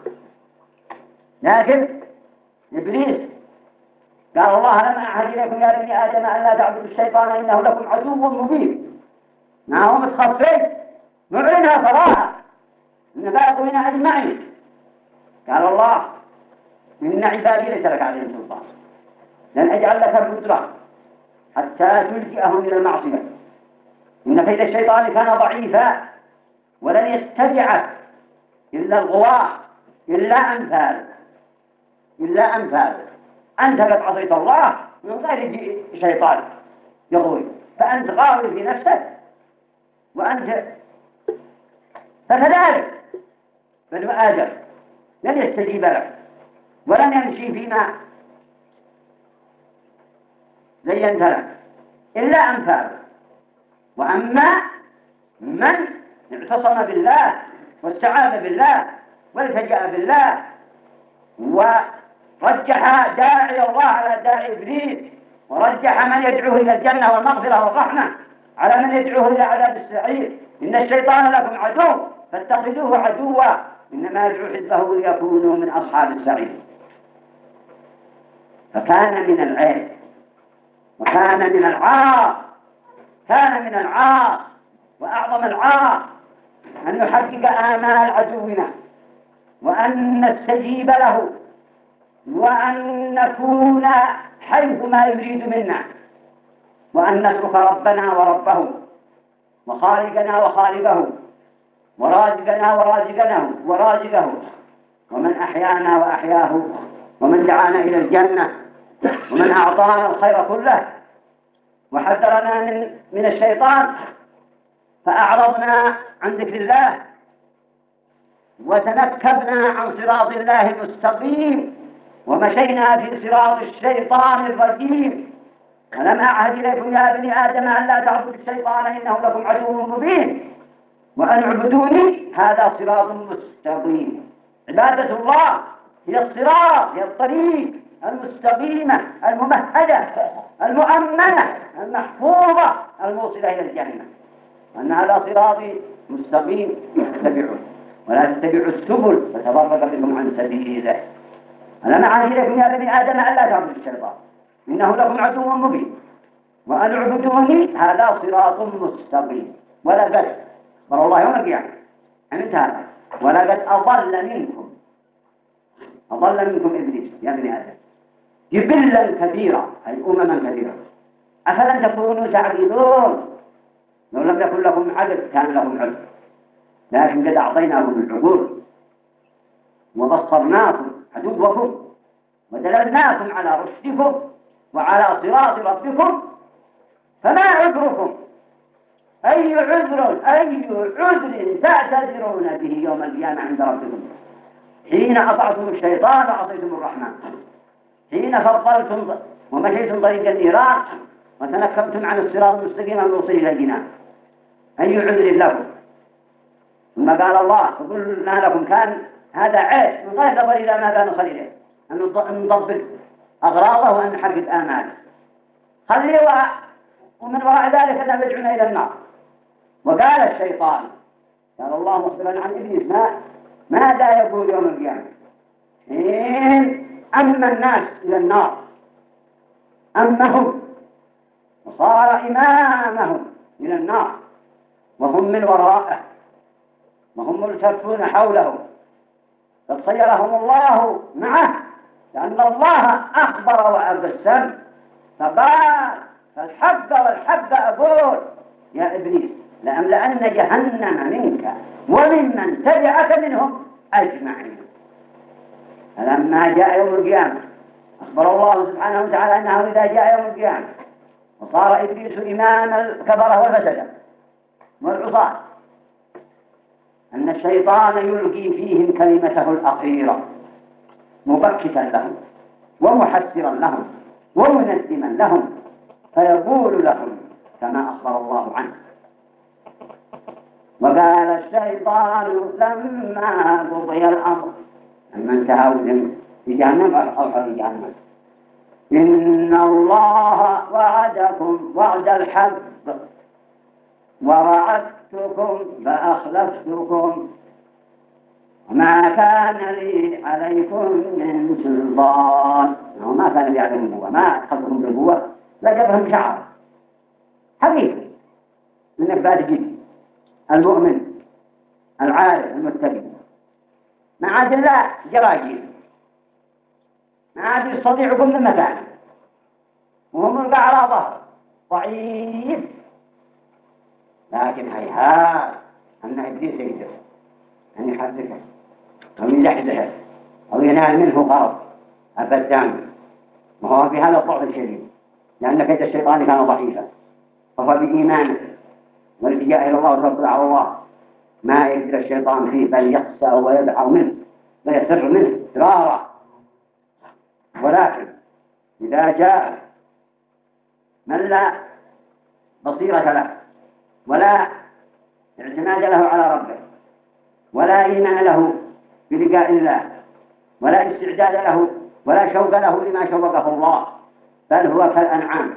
لكن إبليس قال الله لم أعهد إليكم يا بني آدم أن لا تعبدوا الشيطان إنه لكم عدو مبين. ما هو متخفي معلنها صراحة إن باقينا أجمعين. قال الله إن عبادي ليس لك عليهم سلطان لن أجعل لك القدرة حتى تلجئهم إلى المعصية إن كيد الشيطان كان ضعيفا ولن يستدعه إلا الغواة إلا أمثال إلا أمثال. أنت قد عصيت الله من غير شيطان يغوي، فأنت غاوي في نفسك وأنت فكذلك بنو آدم لن يستجيب لك ولن يمشي فيما زينت لك إلا أمثال. وأما من اعتصم بالله واستعاذ بالله والتجأ بالله ورجح داعي الله على داعي إبليس ورجح من يدعوه إلى الجنة والمغفرة والرحمة على من يدعوه إلى عذاب السعير إن الشيطان لكم عدو فاتخذوه عدوا إنما يدعو حزبه ليكونوا من أصحاب السعير. فكان من العيب وكان من العار كان من العار وأعظم العار أن نحقق آمال عدونا وأن نستجيب له وأن نكون حيث ما يريد منا وأن نترك ربنا وربه وخالقنا وخالقه ورازقنا ورازقناه ورازقه ومن أحيانا وأحياه ومن دعانا إلى الجنة ومن أعطانا الخير كله وحذرنا من, من الشيطان فأعرضنا عن ذكر الله وتنكبنا عن صراط الله المستقيم ومشينا في صراط الشيطان الرجيم. ألم أعهد إليكم يا بني آدم أن لا تعبدوا الشيطان إنه لكم عدو مبين وأن اعبدوني هذا صراط مستقيم. عبادة الله هي الصراط هي الطريق المستقيمة الممهدة المؤمنة المحفوظة الموصلة إلى الجنة وأن هذا صراطي مستقيم اتبعوه ولا تتبعوا السبل فتفرق بكم عن سبيله. ألم أعهد إليكم يا بني آدم أن لا تعبدوا الشيطان إنه لكم عدو مبين وأن اعبدوني هذا صراط مستقيم. ولقد أخبر الله يوم القيامة انتهى ولقد أضل منكم أضل منكم إبليس يا بني آدم جبلا كبيرا أي أمما كبيرا أفلن تكونوا تعقلون. لو لم يكن لكم عقل كان لكم علم لكن قد أعطيناكم العقول وبصرناكم عدوكم ودللناكم على رشدكم وعلى صراط ربكم فما عذركم أي عذر أي عذر تعتذرون به يوم القيامة عند ربكم حين أطعتم الشيطان وعصيتم الرحمن حين فضلتم ومشيتم طريق النيران وتنكبتم عن الصراط المستقيم الموصل إلى الجنان أي عذر لكم. ثم قال الله فقلنا لكم كان هذا عيب من غير نظر إلى ماذا نصل إليه أن نضبط أغراضه وأن نحقق آماله. خلي وراء ومن وراء ذلك أنه يدعونا إلى النار. وقال الشيطان، قال الله مخبرا عن إبليس ما ماذا يقول يوم القيامة إن أما الناس إلى النار أمهم وصار إمامهم إلى النار وهم من وراءه وهم ملتفون حوله، قد صيرهم الله معه لأن الله أخبر وأبسم فقال فالحق والحق أقول يا إبليس لأملأن جهنم منك وممن تبعك منهم أجمعين. فلما جاء يوم القيامة أخبر الله سبحانه وتعالى أنه إذا جاء يوم القيامة وصار إبليس إمام الكفرة والفسدة والعصاة أن الشيطان يلقي فيهم كلمته الأخيرة مبكتا لهم ومحسرا لهم ومندما لهم فيقول لهم كما أخبر الله عنه. وقال الشيطان لما قضي الأمر لما انتهوا في جهنم أو حول جهنم إن الله وعدكم وعد الحق ووعدتكم فأخلفتكم وما كان لي عليكم من سلطان. وما كان لي عليكم نبوة، ما أخذكم بالنبوة لا جبهم شعر حقيقي من عباد جد المؤمن العارف المتقي ما عاد الله جراجيل ما عاد يستطيعكم من مكان وهم يلقى على ظهر ضعيف. لكن هيهات أن إبليس يقدر أن يحركه أو يزحزحه أو ينال منه غرض أبدا، وهو في هذا الضعف الشديد لأن كيد الشيطان كان ضعيفا وهو بإيمانه والالتجاء إلى الله والتوكل على الله ما يقدر الشيطان فيه بل يخسأ ويدعو منه ويفر منه فرارا. ولكن إذا جاء من لا بصيرة له ولا اعتماد له على ربه ولا إيمان له بلقاء الله ولا استعداد له ولا شوق له لما شوقه الله بل هو كالأنعام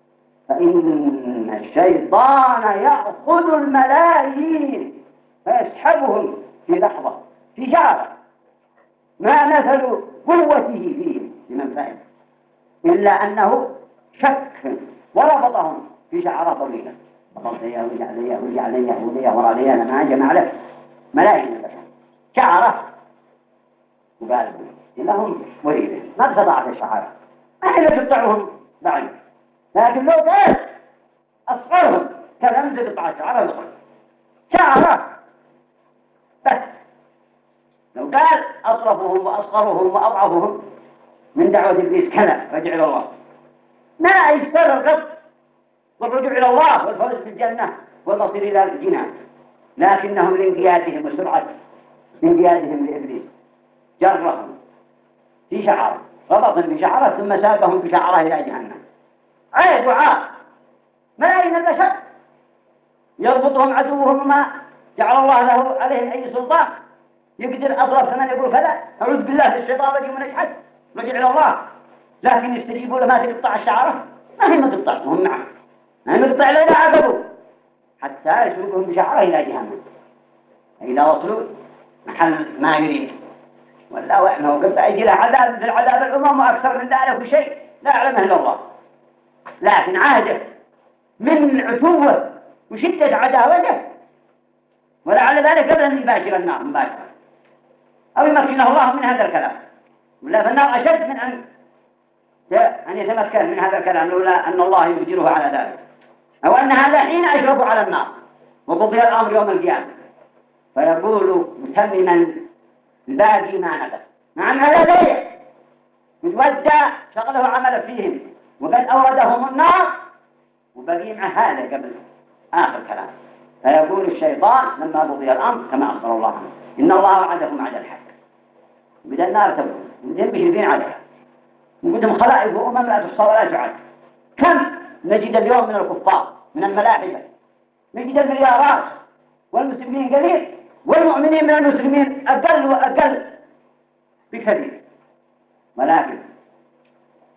فإن الشيطان يأخذ الملايين فيسحبهم في لحظة في شعرة ما مثل قوته فيه لمن فهم إلا أنه شك وربطهم في شعرة طويلة فقلت يا ورجع لي ورجع لي ورجع ورا لي أنا ما جمع له ملايين البشر شعرة وقال لهم مريدة ما استطاعت الشعرة ما هي تقطعهم بعيد لكن لو قال أصغرهم كلام تقطع الشعرة شعرة بس لو قال أطرفهم وأصغرهم وأضعفهم من دعوة إبليس كذا رجع إلى الله ما يستر القصد والرجوع إلى الله والفوز بالجنة والمصير إلى الجنان، لكنهم لانقيادهم وسرعة انقيادهم لإبليس جرهم في شعره ربطهم بشعره ثم سابهم بشعره إلى جهنم. عيب وعار ملايين البشر يربطهم عدوهم وما جعل الله له عليهم أي سلطان يقدر أضرب ثمن يقول كذا أعوذ بالله من الشيطان الرجيم من أجحد رجع إلى الله، لكن يستجيبوا لما تقطع الشعره ما هي مقطع وهم معه ما هي مقطع إلا إذا عقبوا حتى يسلكهم بشعره إلى جهنم إذا وصلوا محل ما يريد. ولا وإنه قبل يجي له عذاب مثل عذاب الأمم وأكثر من ذلك وشيء لا يعلمه إلا الله، لكن عاده من عتوه وشدة عداوته ولعل ذلك قبل أن يباشر النار مباشرة أو يمكنه الله من هذا الكلام، ولا فالنار أشد من أن أن يتمكن من هذا الكلام لولا أن الله يبجره على ذلك، أو أن هذا حين أشرفوا على النار وقضي الأمر يوم القيامة فيقول متمما باقي ما نبت مع أن هذا ضيع متودع شغله عمل فيهم وقد أوردهم النار وبقي مع هذا قبل آخر كلام. فيقول الشيطان لما قضي الأمر كما أخبر الله عنه إن الله وعدكم وعد الحق بدأ النار تبقى ودين بشرين عليها وقدم خلائق وأمم لا تحصى ولا تعد. كم نجد اليوم من الكفار من الملاحدة نجد المليارات والمسلمين قليل والمؤمنين من المسلمين أقل وأقل بكثير، ولكن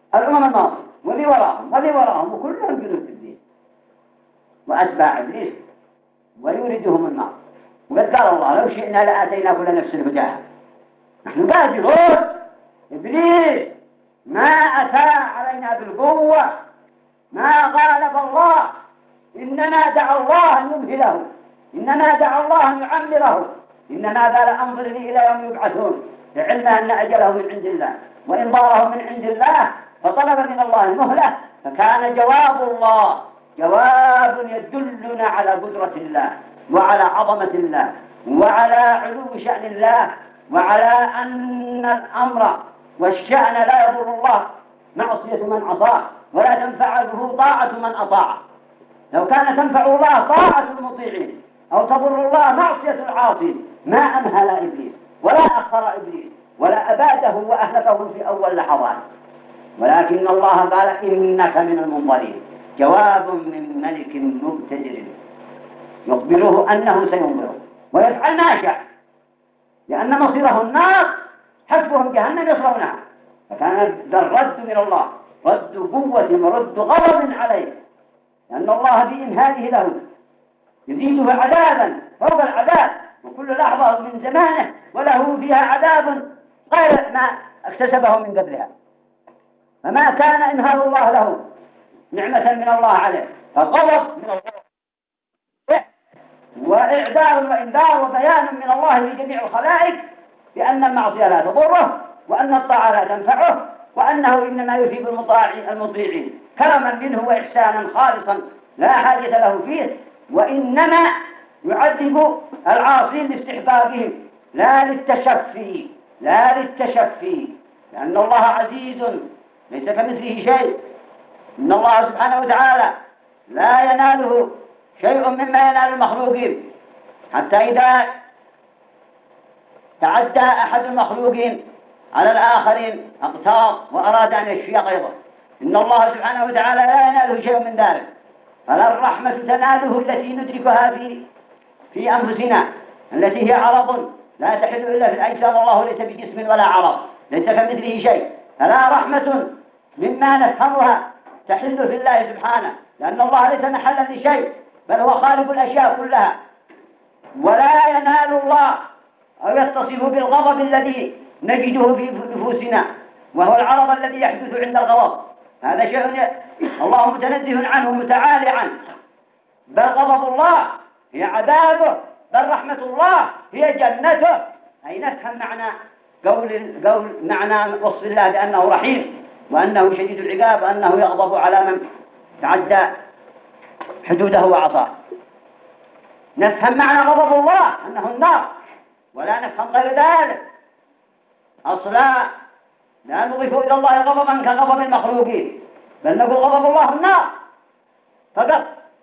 الأمم الماضية واللي وراهم واللي وراهم وكلهم جنود إبليس وأتباع إبليس ويوردهم النار. وقد قال الله لو شئنا لآتينا كل نفس هداها. نحن قادرون. إبليس ما أتى علينا بالقوة، ما غالب الله، إنما دعا الله أن يمهله، إنما دعا الله أن يعمره، إنما قال أنظرني إلى يوم يبعثون لعلم أن أجله من عند الله وإن ضاره من عند الله فطلب من الله المهلة. فكان جواب الله جواب يدلنا على قدرة الله وعلى عظمة الله وعلى علو شأن الله وعلى أن الأمر والشأن لا يضر الله معصية من عصاه ولا تنفعه طاعة من أطاعه. لو كان تنفع الله طاعة المطيعين أو تضر الله معصية العاصين ما أمهل إبليس ولا أخر إبليس ولا أباده وأهلكه في أول لحظات. ولكن الله قال إنك من المنظرين، جواب من ملك مقتدر يخبره أنه سينظره ويفعل ما شاء، لأن مصيره النار حسبهم جهنم يصلونها. فكان ذا الرد من الله، رد قوة ورد غضب عليه، لأن الله بإمهاله له يزيده عذابا فوق العذاب، وكل لحظة من زمانه وله فيها عذاب غير ما اكتسبه من قبلها. فما كان إمهال الله له نعمة من الله عليه، فغضب من الله وإعدار وإنذار وبيان من الله لجميع الخلائق بأن المعصية لا تضره وأن الطاعة لا تنفعه وأنه إنما يثيب المطيعين كرما منه وإحسانا خالصا لا حاجة له فيه، وإنما يعذب العاصين لاستحبابهم لا للتشفي لا للتشفي لأن الله عزيز ليس كمثله شيء. إن الله سبحانه وتعالى لا يناله شيء مما ينال المخلوقين، حتى إذا تعدى أحد المخلوقين على الآخرين اقتاض وأراد أن يشفي غيظه. إن الله سبحانه وتعالى لا يناله شيء من ذلك، فلا الرحمة تناله التي ندركها في في أنفسنا التي هي عرض لا تحل إلا في الأجسام، الله ليس بجسم ولا عرض ليس كمثله شيء، فلا رحمة مما نفهمها تحل في الله سبحانه، لأن الله ليس محلا لشيء بل هو خالق الأشياء كلها. ولا ينال الله أو يتصف بالغضب الذي نجده في نفوسنا وهو العرض الذي يحدث عند الغضب، هذا شيء الله متنزه عنه متعالي عنه. بل غضب الله هي عذابه، بل رحمة الله هي جنته. أي نفهم معنى قول, قول معنى وصف الله بأنه رحيم وأنه شديد العقاب وأنه يغضب على من تعدى حدوده وعصاه. نفهم معنى غضب الله أنه النار، ولا نفهم غير ذلك أصلا، لا نضيف إلى الله غضبا كغضب المخلوقين، بل نقول غضب الله النار فقط،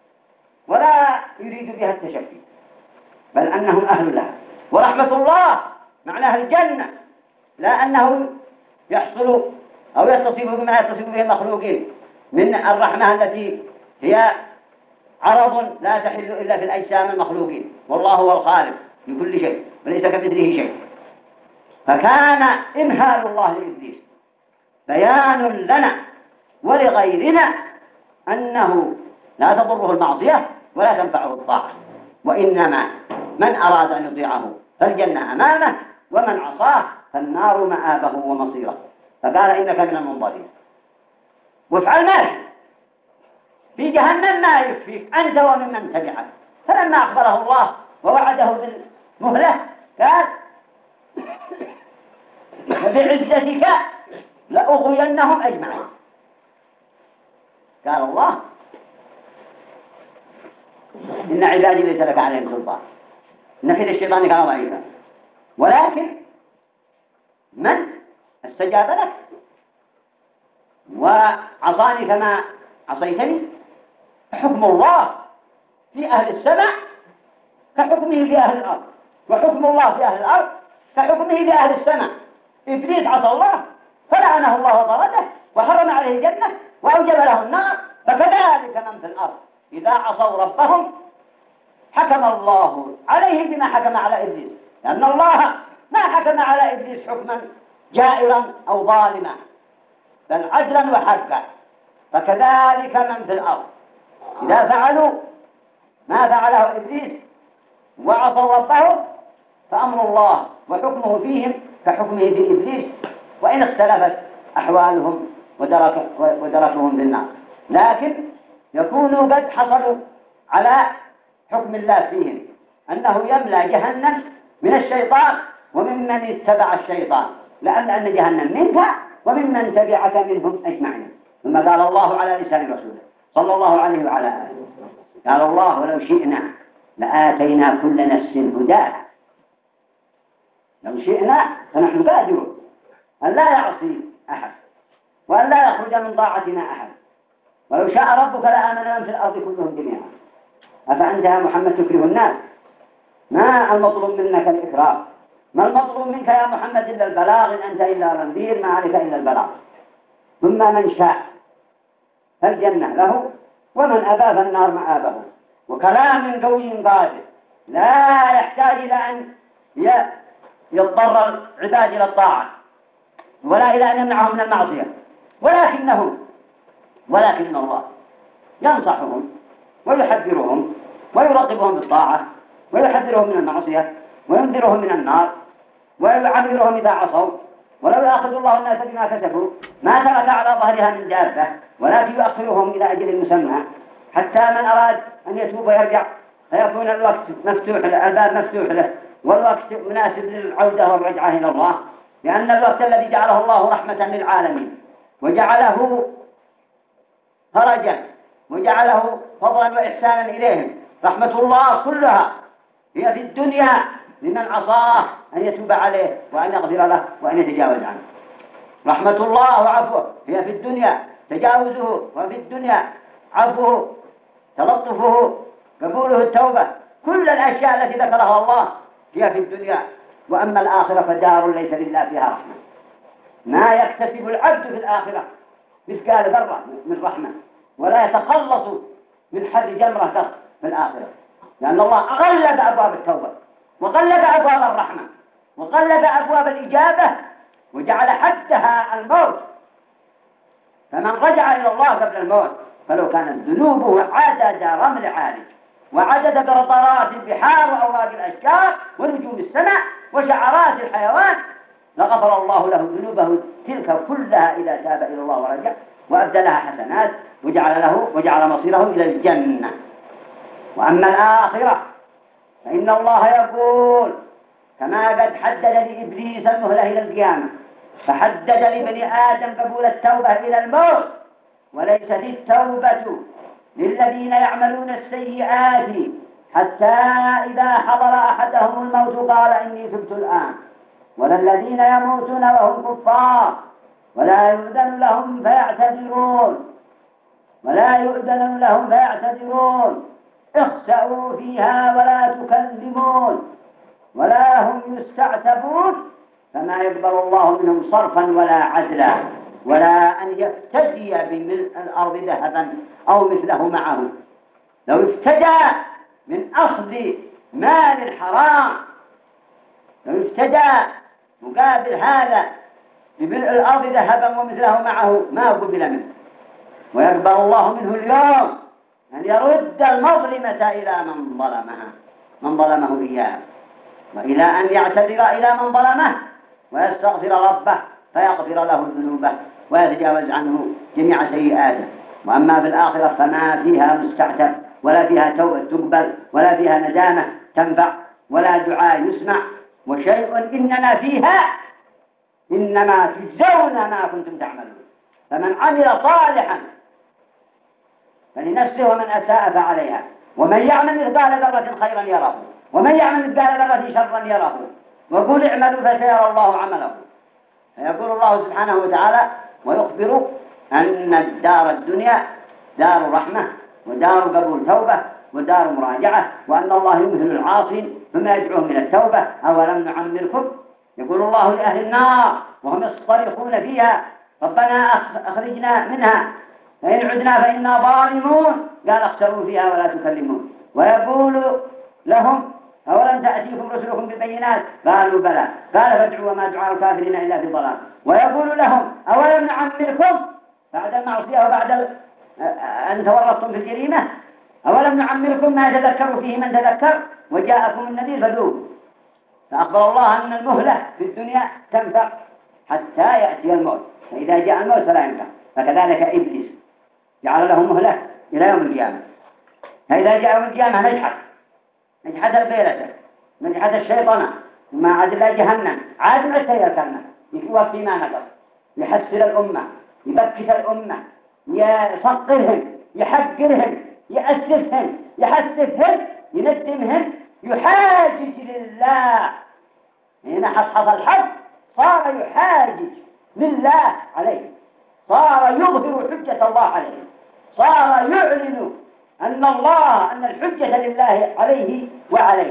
ولا يريد بها التشفي بل أنهم أهل لها. ورحمة الله معناها الجنة، لا أنه يحصل أو يتصف بما يتصف به المخلوقين من الرحمة التي هي عرض لا تحل إلا في الأجسام المخلوقين، والله هو الخالق من كل شيء وليس كمثله شيء. فكان إمهال الله لإبليس بيان لنا ولغيرنا أنه لا تضره المعصية ولا تنفعه الطاعة، وإنما من أراد أن يطيعه فالجنة أمامه ومن عصاه فالنار مآبه ومصيره. فقال إنك من المنظرين وافعل ما في جهنم ما يكفيك أنت وممن تبعك. فلما أخبره الله ووعده بالمهلة قال فبعزتك لأغوينهم أجمعين. قال الله إن عبادي ليس لك عليهم سلطان، إن كيد الشيطان كان ضعيفا، ولكن من استجاب لك وعصاني كما عصيتني حكم الله في أهل السماء كحكمه في أهل الأرض، وحكم الله في أهل الأرض كحكمه في أهل السماء. إبليس عصى الله فلعنه الله وطرده وحرم عليه الجنة وأوجب له النار، فكذلك من في الأرض إذا عصوا ربهم حكم الله عليه بما حكم على إبليس، لأن الله ما حكم على إبليس حكما جائرا أو ظالما، بل عدلا وحقا. فكذلك من في الأرض إذا فعلوا ما فعله إبليس وعصوا ربهم فأمر الله وحكمه فيهم كحكمه في إبليس، وإن اختلفت أحوالهم ودرك ودركهم بالنار، لكن يكونوا قد حصلوا على حكم الله فيهم أنه يملأ جهنم من الشيطان وممن اتبع الشيطان، لأن أن جهنم منك وممن تبعك منهم أجمعين. ثم قال الله على لسان رسوله صلى الله عليه وعلى آله، قال الله ولو شئنا لآتينا كل نفس هداها. لو شئنا فنحن قادرون أن لا يعصي أحد وأن لا يخرج من طاعتنا أحد، ولو شاء ربك لآمن من في الأرض كلهم جميعا. أفأنت يا محمد تكره الناس؟ ما المطلوب منك الإكراه، ما المطلوب منك يا محمد إلا البلاغ، إن أنت إلا نذير ما عليك إلا البلاغ. ثم من شاء فالجنة له ومن أبى فالنار مآبه. وكلام من قوي قادر لا يحتاج إلى أن يضطر العباد إلى الطاعة ولا إلى أن يمنعهم من المعصية، ولكنه ولكن الله ينصحهم ويحذرهم ويرغبهم بالطاعة ويحذرهم من المعصية وينذرهم من النار ويعمرهم إذا عصوا. ولو يأخذ الله الناس بما كسبوا ما ترك على ظهرها من دابة، ولكن يؤخرهم إلى أجل مسمى، حتى من أراد أن يتوب ويرجع فيكون الوقت مفتوح له، الباب مفتوح له، والوقت مناسب للعودة والرجعة إلى الله، لأن الوقت الذي جعله الله رحمة للعالمين وجعله فرجا وجعله فضلا وإحسانا إليهم. رحمة الله كلها هي في الدنيا لمن عصاه أن يتوب عليه وأن يغفر له وأن يتجاوز عنه. رحمة الله وعفوه هي في الدنيا تجاوزه، وفي الدنيا عفوه تلطفه قبوله التوبة. كل الأشياء التي ذكرها الله هي في الدنيا. وأما الآخرة فدار ليس لله فيها رحمة، ما يكتسب العبد في الآخرة مثقال ذرة من رحمة، ولا يتخلص من حر جمرة قط في الآخرة، لأن الله غلق أبواب التوبة وغلق أبواب الرحمة وغلق أبواب الإجابة وجعل حدها الموت. فمن رجع إلى الله قبل الموت فلو كانت ذنوبه عدد رمل عالي وعدد برطرات البحار وأوراق الأشجار ونجوم السماء وشعرات الحيوان لغفر الله له ذنوبه تلك كلها إذا تاب إلى الله ورجع وأبدلها حسنات وجعل له وجعل مصيره إلى الجنة. وأما الآخرة فإن الله يقول كما قد حدد لإبليس المهلة إلى القيامة فحدد لبني آدم قبول التوبة إلى الموت، وليست التوبة للذين يعملون السيئات حتى إذا حضر أحدهم الموت قال إني تبت الآن، ولا الذين يموتون وهم كفار ولا يؤذن لهم فيعتذرون ولا يؤذن لهم فيعتذرون اخسأوا فيها ولا تكذبون ولا هم يستعتبون، فما يقبل الله منهم صرفا ولا عدلا ولا أن يفتدي بملء الأرض ذهبا أو مثله معه. لو افتدى من أخذ مال حرام، لو افتدى مقابل هذا بملء الأرض ذهبا ومثله معه ما قبل منه. ويقبل الله منه اليوم أن يرد المظلمة إلى من ظلمها من ظلمه إياه، وإلى أن يعتذر إلى من ظلمه ويستغفر ربه فيغفر له ذنوبه ويتجاوز عنه جميع سيئاته. وأما في الآخرة فما فيها مستعتب ولا فيها توبة تقبل ولا فيها ندامة تنفع ولا دعاء يسمع وشيء إنما فيها إنما تجزون ما كنتم تعملون. فمن عمل صالحا فلنفسه ومن أساء فعليها، ومن يعمل مثقال ذرة خيرا يره ومن يعمل مثقال ذرة شرا يره، وقل اعملوا فسيرى الله عمله. فيقول الله سبحانه وتعالى ويخبر أن الدار الدنيا دار رحمة ودار قبول توبة ودار مراجعة، وأن الله يمهل العاصين ثم يدعوهم من التوبة. أولم نعمركم، يقول الله لأهل النار وهم يصطرخون فيها ربنا أخرجنا منها فإن عدنا فإنا ظالمون قال اخسروا فيها ولا تكلمون. ويقول لهم أولم تأتيكم رسلكم بالبينات قالوا بلى قال فادعوا وما دعاء الكافرين إلا في ضلال ويقول لهم أولم نعمركم بعد المعصية وبعد أن تورطتم في الجريمة أولم نعمركم ما يتذكر فيه من تذكر وجاءكم النذير فذوقوا. فأخبر الله أن المهلة في الدنيا تنفع حتى يأتي الموت، فإذا جاء الموت فلا ينفع. فكذلك إبليس جعل له مهلة إلى يوم القيامة، فإذا جاء يوم القيامة نجحت نجحت البيلة نجحت الشيطان ما عاد الله جهنم عاد ما يتيركنا يكوى فيما نقص يحسر الأمة يبكت الأمة يصقرهم يحقرهم يأسفهم يحسفهم يندمهم يحاجج لله. هنا حصحص الحق صار يحاجج لله عليه، صار يظهر حجة الله عليه، صار يعلن أن الله أن الحجة لله عليه وعليه،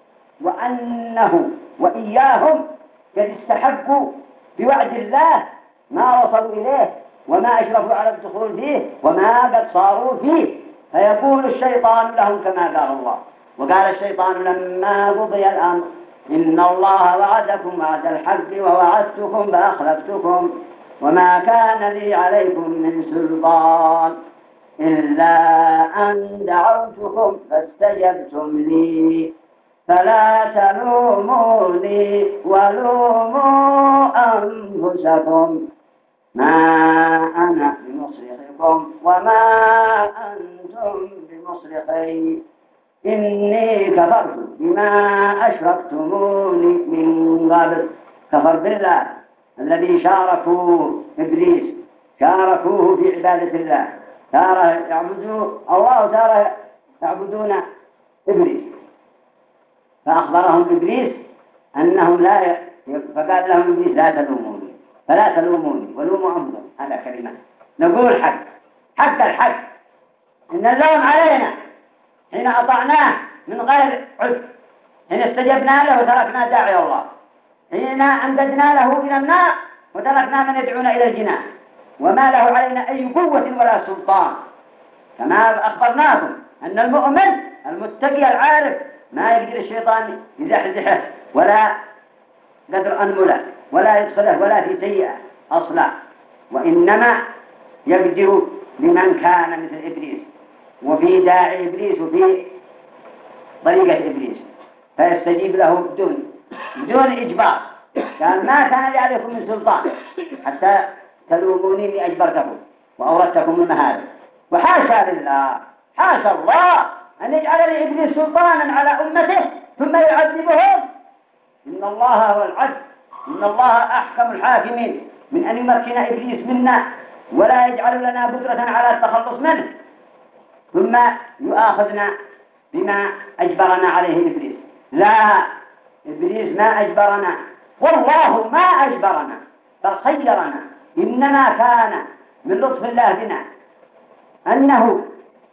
وأنه وإياهم قد استحقوا بوعد الله ما وصلوا إليه وما أشرفوا على الدخول فيه وما قد صاروا فيه. فيقول الشيطان لهم كما قال الله، وقال الشيطان لما قضي الأمر إن الله وعدكم وعد الحق ووعدتكم فأخلفتكم وما كان لي عليكم من سلطان إلا أن دعوتكم فاستجبتم لي فلا تلوموني ولوموا أنفسكم ما أنا بمصرخكم وما أنتم بمصرخي إني كفرت بما أشركتموني من قبل. كفر بالله الذي شاركوه إبليس شاركوه في عبادة الله، تارة يعبدون الله تارة يعبدون إبليس. فأخبرهم إبليس أنهم لا ي... فقال لهم إبليس لا تلوموني فلا تلوموني ولوموا أنفسكم. هذا كلمة نقول حق حق الحق إن اللوم علينا حين أطعناه من غير عذر، حين استجبنا له وتركنا داعي الله، حين أمددنا له إلى النار وتركنا من يدعونا إلى الجنان، وما له علينا أي قوة ولا سلطان. كما أخبرناكم أن المؤمن المتقي العارف ما يقدر الشيطان يزحزحه ولا قدر أنمله ولا يدخله ولا في سيئة أصلا، وإنما يقدر لمن كان مثل إبليس وفي داعي إبليس وفي طريقة إبليس فيستجيب له بدون بدون إجبار. قال ما كان لي عليكم من سلطان حتى تلوموني إني أجبرتكم وأوردتكم المهارب. وحاشا لله حاشا الله أن يجعل لإبليس سلطانا على أمته ثم يعذبهم. إن الله هو العدل، إن الله أحكم الحاكمين من أن يمكن إبليس منا ولا يجعل لنا قدرة على التخلص منه ثم يؤاخذنا بما أجبرنا عليه إبليس. لا، إبليس ما أجبرنا والله ما أجبرنا بل خيرنا. إنما كان من لطف الله بنا أنه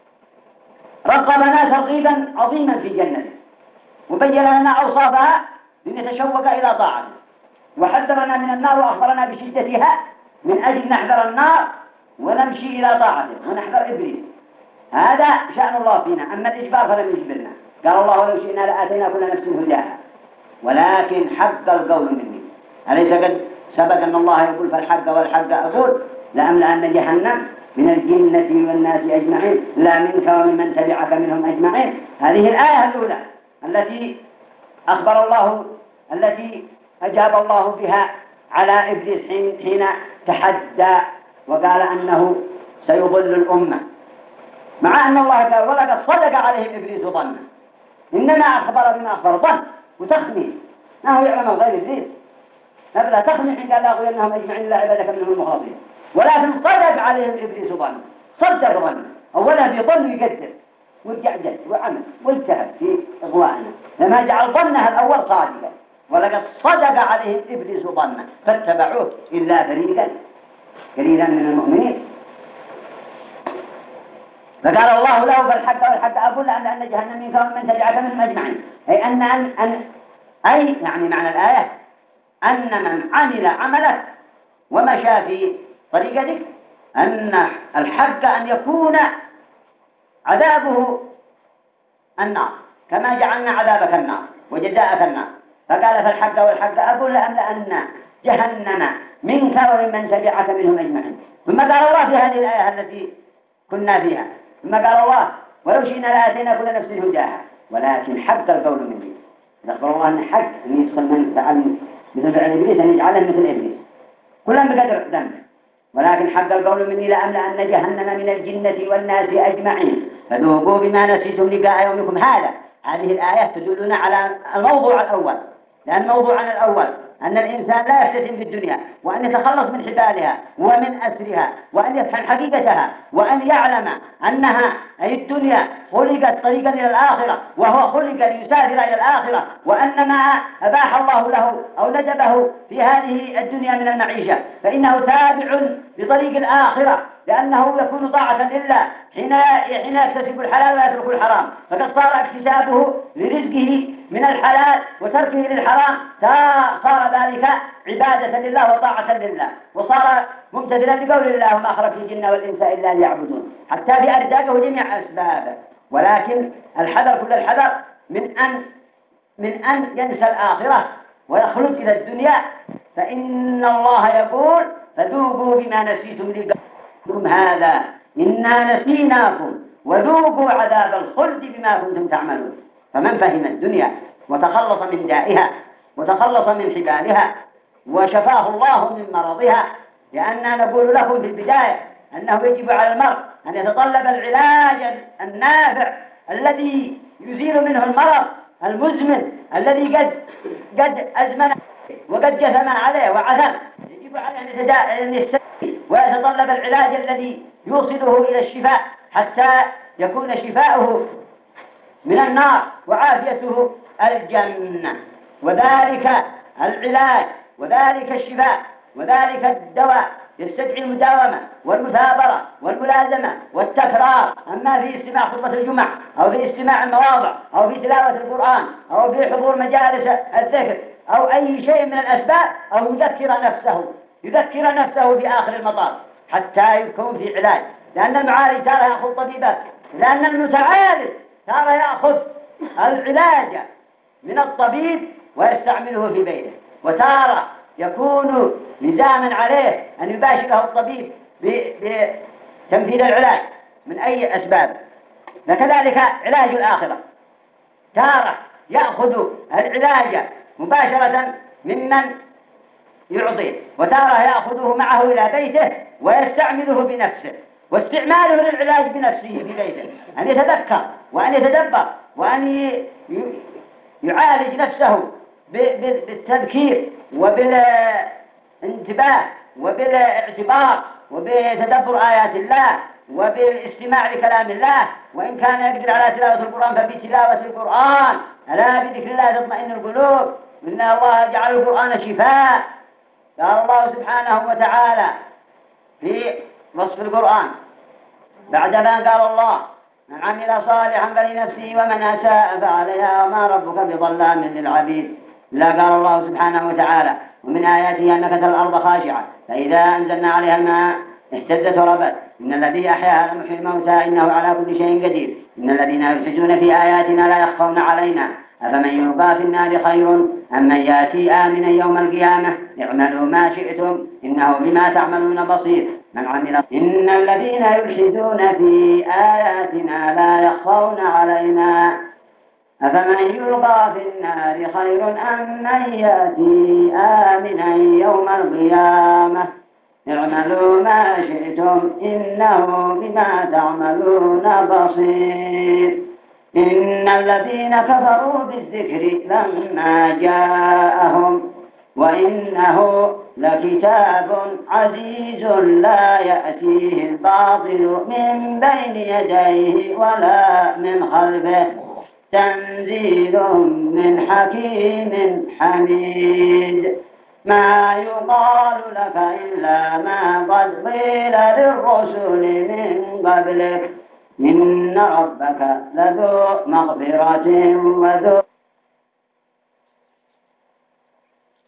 رغبنا ترغيبا عظيما في جنته وبين لنا أوصافها لنتشوق إلى طاعته، وحذرنا من النار وأخبرنا بشدتها من أجل نحذر النار ونمشي إلى طاعته ونحذر إبليس. هذا شأن الله فينا. أما الإجبار فلم يجبرنا. قال الله ولو شئنا لآتينا كل نفس هداها ولكن حق القول مني. أليس قد سبق أن الله يقول فالحق والحق أقول لأملأن جهنم من الجنة والناس أجمعين لا منك ومن تبعك منهم أجمعين. هذه الآية الأولى التي أخبر الله التي أجاب الله بها على إبليس حين, حين تحدى وقال أنه سيضل الأمة، مع أن الله قال ولقد صدق عليهم إبليس ظنه. إنما أخبر بما أخبر ظن وتخمين ما هو يعلم غير إبليس فلا تخمين حين قال لا أغوينهم أجمعين إلا عبادك منهم المخلصين، ولكن صدق عليهم إبليس ظنه. صدق ظنه أولا بظن يقدر وجعجل وعمل واجتهد في إغوائنا لما جعل ظنها الأول صادقا. ولقد صدق عليهم إبليس ظنه فاتبعوه إلا فريقا قليلا من المؤمنين. فقال الله له فالحق والحق أقول لأن جهنم منك ومن تبعك منهم أجمعين. أي أن, أن, أن أي يعني معنى الآية أن من عمل عملك ومشى في طريقتك أن الحق أن يكون عذابه النار كما جعلنا عذابك النار وجزاءك النار. فقال فالحق والحق أقول لأملأن جهنم منك وممن تبعك منهم أجمعين. ثم قال الله في هذه الآية التي كنا فيها، ثم قال الله ولو شئنا لآتينا كل نفس هداها ولكن حق القول مني. أخبر الله أن حق أن يدخل من فعل مثل فعل إبليس أن يجعله مثل إبليس كلهم بقدر ذنبه، ولكن حق القول مني لأملأن جهنم من الجنة والناس أجمعين فذوقوا بما نسيتم لقاء يومكم هذا. هذه الآية تدلنا على الموضوع الأول، لأن موضوعنا الأول أن الإنسان لا يستسلم في الدنيا وأن يتخلص من حبالها ومن أسرها وأن يفهم حقيقتها وأن يعلم أنها أي الدنيا خلقت طريقا إلى الآخرة وهو خلق ليسافر إلى الآخرة، وأن ما أباح الله له أو ندبه في هذه الدنيا من المعيشة فإنه تابع لطريق الآخرة، لأنه يكون طاعة لله حين حين يكتسب الحلال ويترك الحرام، فقد صار اكتسابه لرزقه من الحلال وتركه للحرام صار ذلك عبادة لله وطاعة لله، وصار ممتثلا لقول الله وما خلقت الجن والإنس إلا ليعبدون، حتى بأرزاقه جميع أسبابه. ولكن الحذر كل الحذر من أن من أن ينسى الآخرة ويخلد إلى الدنيا، فإن الله يقول فذوقوا بما نسيتم لقاءكم هذا إنا نسيناكم وذوقوا عذاب الخلد بما كنتم تعملون. فمن فهم الدنيا وتخلص من دائها وتخلص من حبالها وشفاه الله من مرضها، لأننا نقول لكم في البداية أنه يجب على المرء أن يتطلب العلاج النافع الذي يزيل منه المرض المزمن الذي قد قد أزمن وقد جثم عليه وعثم. يجب عليه أن يستفيد ويتطلب العلاج الذي يوصله إلى الشفاء حتى يكون شفاؤه من النار وعافيته الجنة. وذلك العلاج وذلك الشفاء وذلك الدواء يستدعي المداومة والمثابرة والملازمة والتكرار. أما في استماع خطبة الجمعة أو في استماع المواضع أو في تلاوة القرآن أو في حضور مجالس الذكر أو أي شيء من الأسباب، أو يذكر نفسه يذكر نفسه في آخر المطاف حتى يكون في علاج، لأن المعالج ترى يأخذ طبيبات، لأن المتعالج ترى يأخذ العلاج من الطبيب ويستعمله في بيته، وتارة يكون لزاما عليه أن يباشره الطبيب بتنفيذ العلاج من أي أسباب. وكذلك علاج الآخرة تارة يأخذ العلاج مباشرة ممن يعطيه، وتارة يأخذه معه إلى بيته ويستعمله بنفسه. واستعماله للعلاج بنفسه في بيته أن يتذكر وأن يتدبر وأن يعالج نفسه بالتذكير وبالانتباه وبالاعتبار وبتدبر آيات الله وبالاستماع لكلام الله، وإن كان يقدر على تلاوة القرآن فبتلاوة القرآن. ألا بذكر الله تطمئن القلوب، إن الله جعل القرآن شفاء. قال الله سبحانه وتعالى في وصف القرآن بعدما قال الله من عمل صالحا فلنفسه ومن أساء فعليها وما ربك بظلام للعبيد. لا قال الله سبحانه وتعالى ومن آياته أنك ترى الأرض خاشعة فإذا أنزلنا عليها الماء اهتزت وربت إن الذي أحياها لمحيي الموتى إنه على كل شيء قدير إن الذين يلحدون في آياتنا لا يخفون علينا أفمن يلقى في النار خير أم من يأتي آمنا يوم القيامة اعملوا ما شئتم إنه بما تعملون بصير من عمل. إن الذين يلحدون في آياتنا لا يخفون علينا أفمن يلقى في النار خير أم من يأتي آمنا يوم القيامة اعملوا ما شئتم إنه بما تعملون بصير. إن الذين كفروا بالذكر لما جاءهم وإنه لكتاب عزيز لا يأتيه الباطل من بين يديه ولا من خلفه تنزيل من حكيم حميد. ما يقال لك إلا ما قد قيل للرسل من قبلك إن ربك لذو مغفرة وذو